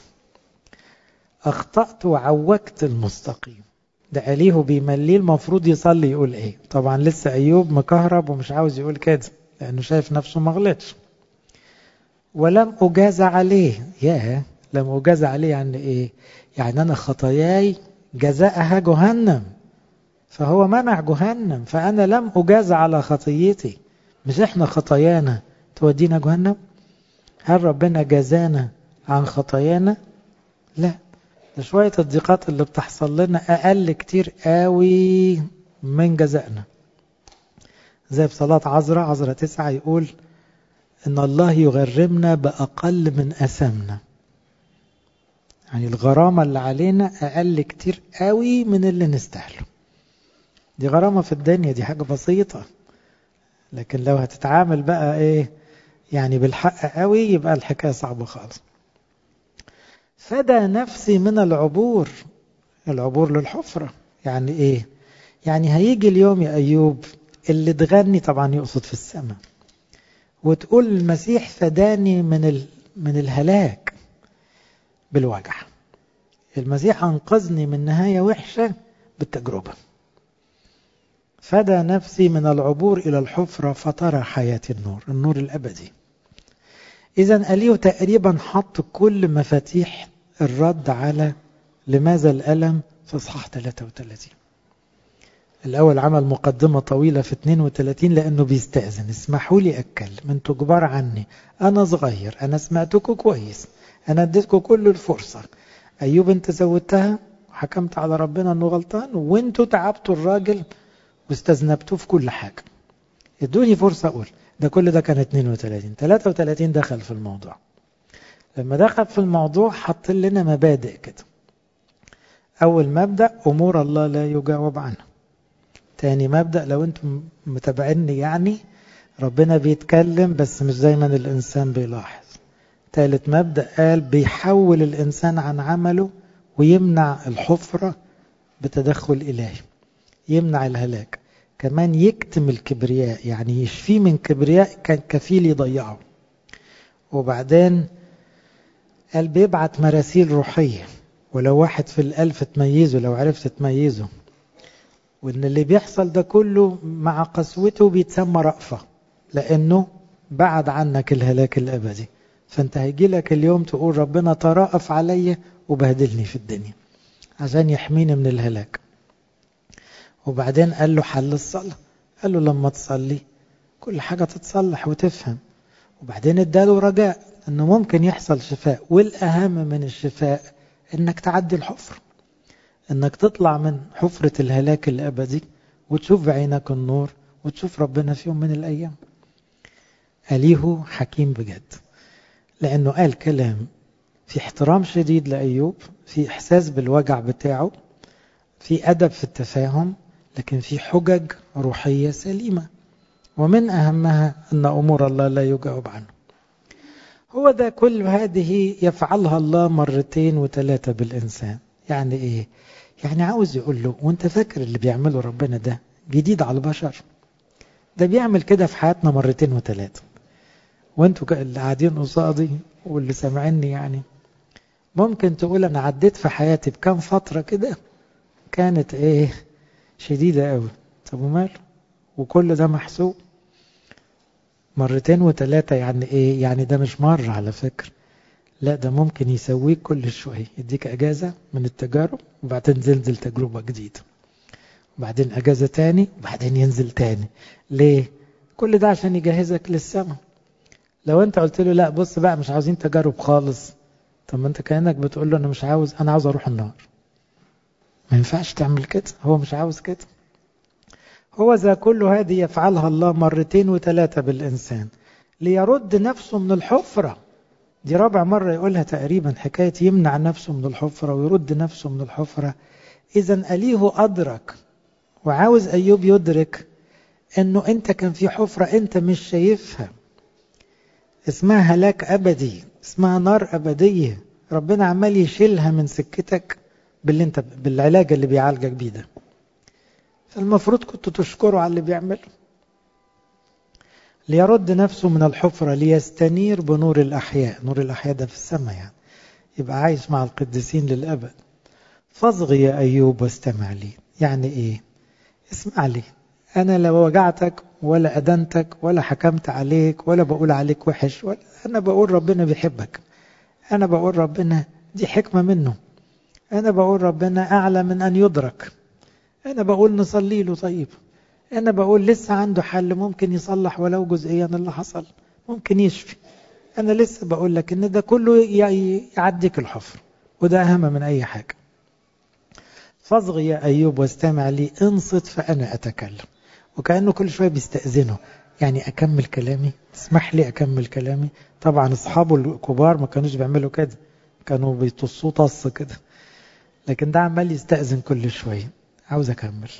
أخطأت وعوجت المستقيم. ده أليه بيمليه المفروض يصلي يقول إيه. طبعا لسه أيوب مكهرب ومش عاوز يقول كده لأنه شايف نفسه مغلطش. ولم أجاز عليه. ياه، لم أجاز عليه يعني إيه؟ يعني أنا خطاياي جزاءها جهنم، فهو منع جهنم، فأنا لم أجاز على خطيتي. مش إحنا خطايانا تودينا جهنم؟ هل ربنا جزانا عن خطايانا؟ لا، ده شوية الضيقات اللي بتحصل لنا أقل كتير قوي من جزائنا. زي في صلاة عذراء عذراء تسعة يقول إن الله يغرمنا بأقل من أثمنا. يعني الغرامة اللي علينا أقل كتير قوي من اللي نستاهله. دي غرامة في الدنيا، دي حاجة بسيطة. لكن لو هتتعامل بقى إيه يعني بالحق قوي يبقى الحكاية صعبة خالص. فدى نفسي من العبور. العبور للحفرة يعني إيه؟ يعني هيجي اليوم يا أيوب اللي تغني، طبعا يقصد في السماء، وتقول المسيح فداني من ال... من الهلاك بالوجع. المسيح أنقذني من نهاية وحشة بالتجربة. فدى نفسي من العبور إلى الحفرة فترى حياة النور، النور الأبدي. إذن أليه تقريبا حط كل مفاتيح الرد على لماذا الألم في إصحاح ثلاثة وثلاثين. الأول عمل مقدمة طويلة في اثنين وثلاثين لأنه بيستأذن، اسمحوا لي أتكلم، انتوا كبار عني، أنا صغير، أنا سمعتكم كويس، أنا اديتكم كل الفرصة. أيوب انت زودتها وحكمت على ربنا أنه غلطان، وانتوا تعبتوا الراجل واستذنبتوه في كل حاجة. ادوني فرصة أقول. ده كل ده كان اثنين وثلاثين. ثلاثة وثلاثين دخل في الموضوع. لما دخل في الموضوع حط لنا مبادئ كده. أول مبدأ أمور الله لا يجاوب عنها. تاني مبدأ لو انتم متابعيني يعني ربنا بيتكلم بس مش دايما الإنسان بيلاحظ. ثالث مبدأ قال بيحول الإنسان عن عمله ويمنع الحفرة بتدخل إلهي، يمنع الهلاك. كمان يكتم الكبرياء، يعني يشفيه من كبرياء كان كفيل يضيعه. وبعدين قال بيبعت مراسيل روحية، ولو واحد في الألف تميزه لو عرفت تميزه. وإن اللي بيحصل ده كله مع قسوته بيتسمى رأفة، لأنه بعد عنك الهلاك الأبدي. فأنت هيجي لك اليوم تقول ربنا ترأف علي وبهدلني في الدنيا عشان يحميني من الهلاك. وبعدين قال له حل الصلاة، قال له لما تصلي كل حاجة تتصلح وتفهم. وبعدين اداله رجاء انه ممكن يحصل شفاء، والأهم من الشفاء انك تعدي الحفر، انك تطلع من حفرة الهلاك الأبدي وتشوف بعينك النور وتشوف ربنا في يوم من الأيام. أليه حكيم بجد، لأنه قال كلام في احترام شديد لأيوب، في إحساس بالوجع بتاعه، في أدب في التفاهم، لكن في حجج روحية سليمة، ومن أهمها أن أمور الله لا يجاوب عنه. هو ده كل هذه يفعلها الله مرتين وثلاثة بالإنسان. يعني إيه؟ يعني عاوز يقول له وانت فاكر اللي بيعمله ربنا ده جديد على البشر؟ ده بيعمل كده في حياتنا مرتين وثلاثة، وانتوا اللي قاعدين قصادي واللي سامعيني يعني ممكن تقول انا عديت في حياتي بكام فترة كده كانت ايه شديدة قوي. طب وماله؟ وكل ده محسوب مرتين وثلاثة. يعني ايه؟ يعني ده مش مرة على فكرة، لا ده ممكن يسويك كل شوية، يديك اجازة من التجارب وبعدين تنزل تجربة جديدة، وبعدين اجازة تاني وبعدين ينزل تاني. ليه؟ كل ده عشان يجهزك للسماء. لو انت قلت له لا بص بقى مش عاوزين تجارب خالص، طب ما انت كأنك بتقول له انا مش عاوز، انا عاوز اروح النار. ما ينفعش تعمل كده، هو مش عاوز كده. هو ذا كل هذه يفعلها الله مرتين وثلاثة بالإنسان ليرد نفسه من الحفرة. دي رابع مرة يقولها تقريبا، حكاية يمنع نفسه من الحفرة ويرد نفسه من الحفرة. إذن أليه أدرك وعاوز أيوب يدرك أنه أنت كان في حفرة أنت مش شايفها، اسمها هلاك أبدي، اسمها نار أبدية. ربنا عمال يشيلها من سكتك باللي انت بالعلاج اللي بيعالجك بيه ده. فالمفروض كنت تشكره على اللي بيعمله. ليرد نفسه من الحفرة ليستنير بنور الأحياء. نور الأحياء ده في السماء، يعني يبقى عايش مع القديسين للأبد. فاصغي يا أيوب واستمع لي. يعني إيه؟ اسمع لي. أنا لا وجعتك ولا أدنتك ولا حكمت عليك ولا بقول عليك وحش، ولا أنا بقول ربنا بيحبك. أنا بقول ربنا دي حكمة منه. أنا بقول ربنا أعلى من أن يدرك. أنا بقول نصلي له. طيب أنا بقول لسه عنده حل، ممكن يصلح ولو جزئيا اللي حصل، ممكن يشفي. أنا لسه بقول لك إن ده كله يعديك الحفر، وده أهم من أي حاجة. فاصغي يا أيوب واستمع لي، انصت فأنا أتكلم. وكأنه كل شوية بيستأذنه، يعني أكمل كلامي، تسمح لي أكمل كلامي. طبعا أصحابه الكبار ما كانوش بيعملوا كده، كانوا بيتصوا طص كده، لكن ده عمال يستأذن كل شوية، عاوز أكمل.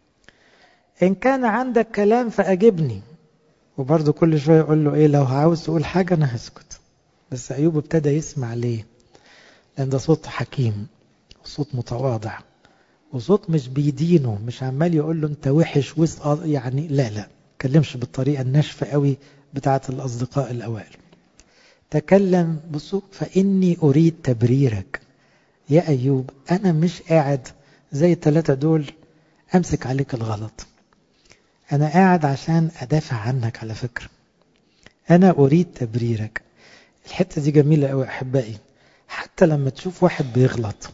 إن كان عندك كلام فأجبني. وبرضه كل شوية يقول له إيه، لو عاوز تقول حاجة أنا هسكت. بس أيوب ابتدى يسمع. ليه؟ لأن ده صوت حكيم وصوت متواضع وصوت مش بيدينه، مش عمال يقول له أنت وحش وسط، يعني لا لا تكلمش بالطريقة الناشفة قوي بتاعة الأصدقاء الأوائل. تكلم بصوت فإني أريد تبريرك. يا أيوب أنا مش قاعد زي الثلاثة دول أمسك عليك الغلط، أنا قاعد عشان أدافع عنك. على فكرة أنا أريد تبريرك. الحتة دي جميلة أوي أحبائي. حتى لما تشوف واحد بيغلط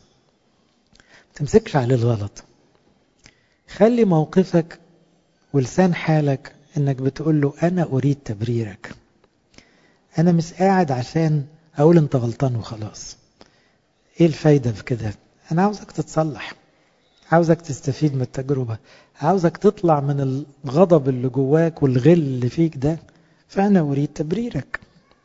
تمسكش عليه الغلط، خلي موقفك ولسان حالك أنك بتقول له أنا أريد تبريرك. أنا مش قاعد عشان أقول أنت غلطان وخلاص. إيه الفايدة في كده؟ أنا عاوزك تتصلح، عاوزك تستفيد من التجربة، عاوزك تطلع من الغضب اللي جواك والغل اللي فيك ده. فأنا أريد تبريرك.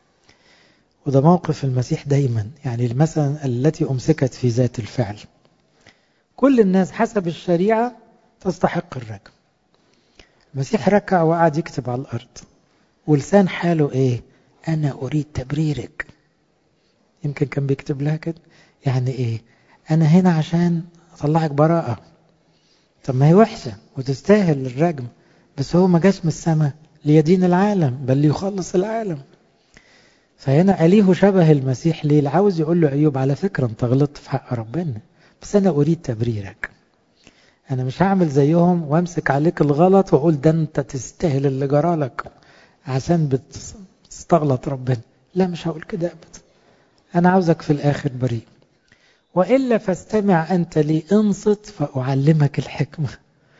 وده موقف المسيح دايما، يعني مثلا التي أمسكت في ذات الفعل. كل الناس حسب الشريعة تستحق الرجم. المسيح ركع وقعد يكتب على الأرض، ولسان حاله إيه؟ أنا أريد تبريرك. يمكن كان بيكتب لها كده، يعني إيه؟ أنا هنا عشان أطلعك براءة. طب ما هي وحشة وتستاهل الرجم، بس هو ما جاش من السماء ليدين العالم بل ليخلص العالم. فهنا أليه شبه المسيح ليه؟ اللي عاوز يقول له أيوب على فكرة انت غلطت في حق ربنا، بس أنا أريد تبريرك. أنا مش هعمل زيهم وامسك عليك الغلط وأقول ده انت تستاهل اللي جرالك عشان بتستغلط ربنا. لا، مش هقول كده أبدا. أنا عاوزك في الآخر بريء. وإلا فاستمع أنت لي، انصت فأعلمك الحكمة.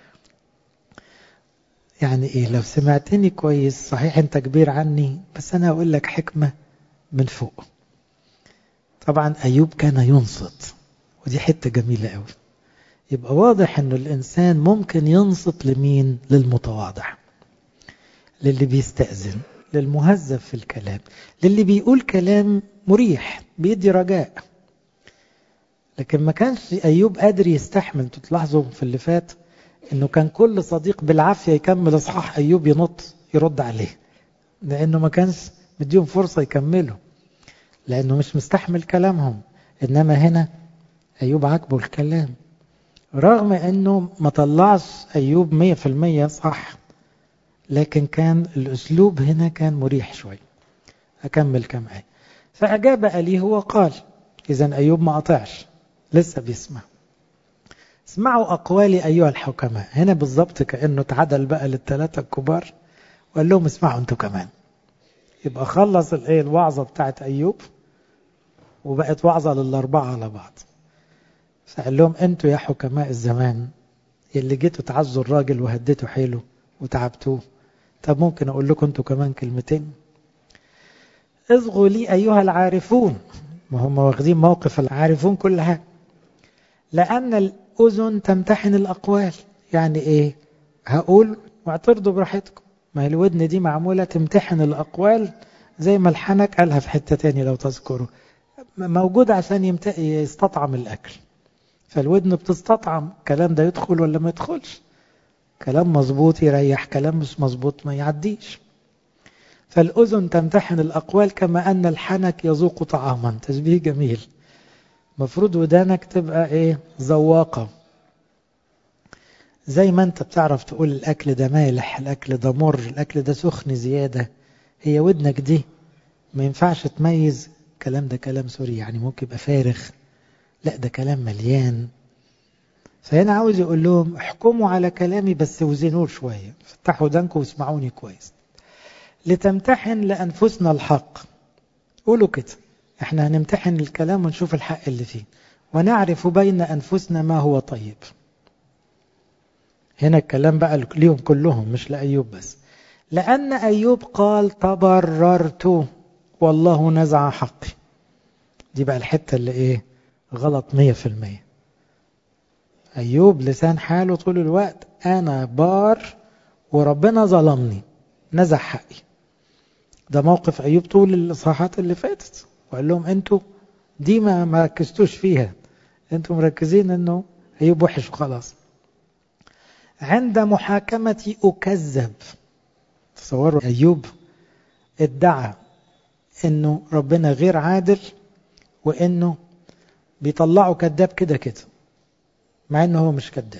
يعني إيه؟ لو سمعتني كويس صحيح أنت كبير عني، بس أنا أقول لك حكمة من فوق. طبعا أيوب كان ينصت، ودي حتة جميلة قوي. يبقى واضح أنه الإنسان ممكن ينصت لمين؟ للمتواضع، للي بيستأذن، للمهذب في الكلام، للي بيقول كلام مريح بيدي رجاء. لكن ما كانش أيوب قادر يستحمل. تلاحظوا في اللي فات أنه كان كل صديق بالعافية يكمل إصحاح أيوب ينط يرد عليه، لأنه ما كانش مديهم فرصة يكملوا، لأنه مش مستحمل كلامهم. إنما هنا أيوب عاجبه الكلام، رغم أنه ما طلعش أيوب مية في المية صح، لكن كان الأسلوب هنا كان مريح شوي. أكمل كم آية. فأجاب أليه وقال، إذن أيوب ما قطعش، لسه بيسمع. اسمعوا أقوالي أيها الحكماء. هنا بالضبط كأنه تعدل بقى للثلاثة الكبار وقال لهم اسمعوا أنتوا كمان. يبقى خلص الإيه الوعظة بتاعت أيوب وبقت وعظة للأربعة على بعض. فقال لهم أنتوا يا حكماء الزمان اللي جيتوا تعزوا الراجل وهديتوا حيله وتعبتوه، طب ممكن أقول لكم أنتوا كمان كلمتين؟ اصغوا لي أيها العارفون. ما هم واخدين موقف العارفون كل حاجة. لأن الأذن تمتحن الأقوال. يعني إيه؟ هقول واعترضوا براحتكم. ما هي الودن دي معمولة تمتحن الأقوال، زي ما الحنك قالها في حتة تاني لو تذكروا، موجود عشان يستطعم الأكل. فالودن بتستطعم كلام ده يدخل ولا ما يدخلش. كلام مظبوط يريح، كلام مش مظبوط ما يعديش. فالأذن تمتحن الأقوال كما أن الحنك يذوق طعاما. تشبيه جميل. مفروض ودانك تبقى إيه؟ ذواقة. زي ما أنت بتعرف تقول الأكل ده مالح، الأكل ده مر، الأكل ده سخن زيادة، هي ودنك دي ما ينفعش تميز كلام ده كلام سوري يعني ممكن يبقى فارغ، لا ده كلام مليان. فهنا عاوز يقول لهم احكموا على كلامي بس وزنوه شوية، فتحوا ودانكم واسمعوني كويس. لتمتحن لأنفسنا الحق. قولوا كده، احنا هنمتحن الكلام ونشوف الحق اللي فيه، ونعرف بين أنفسنا ما هو طيب. هنا الكلام بقى ليهم كلهم مش لأيوب بس. لأن أيوب قال تبررت والله نزع حقي. دي بقى الحتة اللي ايه غلط مية في المية. أيوب لسان حاله طول الوقت أنا بار وربنا ظلمني نزع حقي. ده موقف أيوب طول الإصحاحات اللي فاتت، وقال لهم أنتوا دي ما مركزتوش فيها، أنتوا مركزين أنه أيوب وحش وخلاص. عند محاكمتي أكذب. تصوروا أيوب ادعى أنه ربنا غير عادل وأنه بيطلعوا كذاب كده كده، مع أنه هو مش كذاب.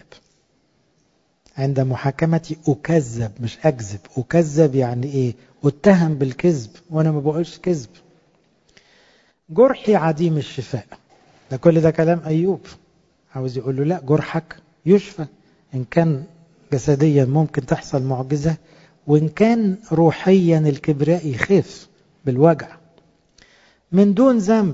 عند محاكمتي أكذب مش أكذب. أكذب يعني إيه؟ اتهم بالكذب وأنا ما بقولش كذب. جرحي عديم الشفاء. ده كل ده كلام أيوب. عاوز يقول له لا، جرحك يشفى. إن كان جسديا ممكن تحصل معجزة، وإن كان روحيا الكبراء يخف بالوجع من دون ذنب.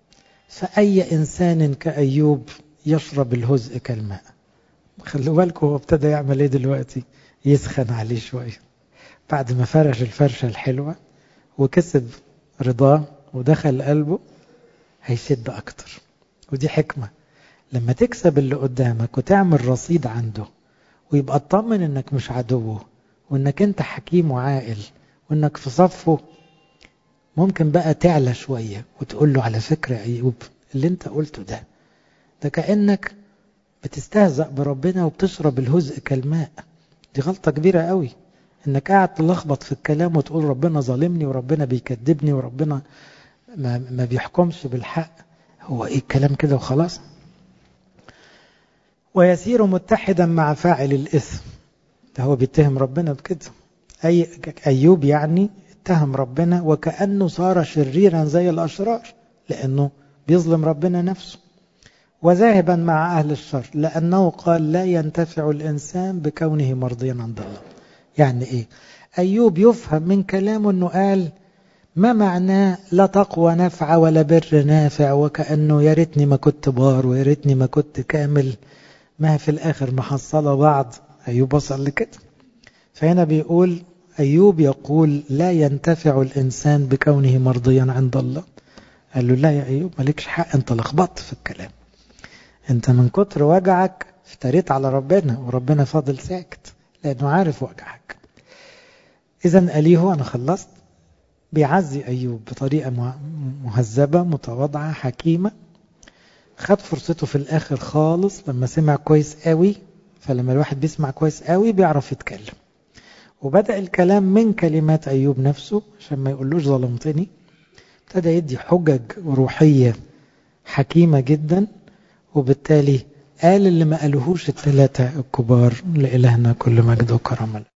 فأي إنسان كأيوب يشرب الهزء كالماء. خلوا بالكم هو ابتدى يعمل ايه دلوقتي؟ يسخن عليه شوية بعد ما فرش الفرشة الحلوة وكسب رضاه ودخل قلبه، هيشد أكتر. ودي حكمة، لما تكسب اللي قدامك وتعمل رصيد عنده ويبقى اطمن انك مش عدوه وانك انت حكيم وعاقل وانك في صفه، ممكن بقى تعلى شوية وتقول له على فكرة أيوب اللي انت قلته ده ده كأنك بتستهزأ بربنا وبتشرب الهزء كالماء. دي غلطة كبيرة قوي، انك قاعد تلخبط في الكلام وتقول ربنا ظالمني وربنا بيكذبني وربنا ما, ما بيحكمش بالحق. هو ايه الكلام كده وخلاص؟ ويسير متحدا مع فاعل الإثم. ده هو بيتهم ربنا بكده. أي أيوب يعني اتهم ربنا وكأنه صار شريرا زي الأشرار، لأنه بيظلم ربنا نفسه. وذاهبا مع أهل الشر لأنه قال لا ينتفع الإنسان بكونه مرضيا عند الله. يعني إيه؟ أيوب يفهم من كلامه أنه قال ما معناه لا تقوى نفع ولا بر نافع، وكأنه يا ريتني ما كنت بار ويا ريتني ما كنت كامل، ما في الآخر محصلة بعض. أيوب وصل لكده. فهنا بيقول أيوب يقول لا ينتفع الإنسان بكونه مرضيا عند الله. قال له لا يا أيوب مالكش حق، أنت لخبطت في الكلام، أنت من كتر وجعك افتريت على ربنا وربنا فاضل ساكت لأنه عارف وجعك. إذن أليه أنا خلصت. بيعزي أيوب بطريقة مهذبة متواضعة حكيمة. خد فرصته في الآخر خالص لما سمع كويس قوي، فلما الواحد بيسمع كويس قوي بيعرف يتكلم. وبدأ الكلام من كلمات أيوب نفسه عشان ما يقولوش ظلمتني. ابتدى يدي حجج روحية حكيمة جدا، وبالتالي قال اللي ما قالوهوش الثلاثة الكبار. لإلهنا كل مجد وكرم.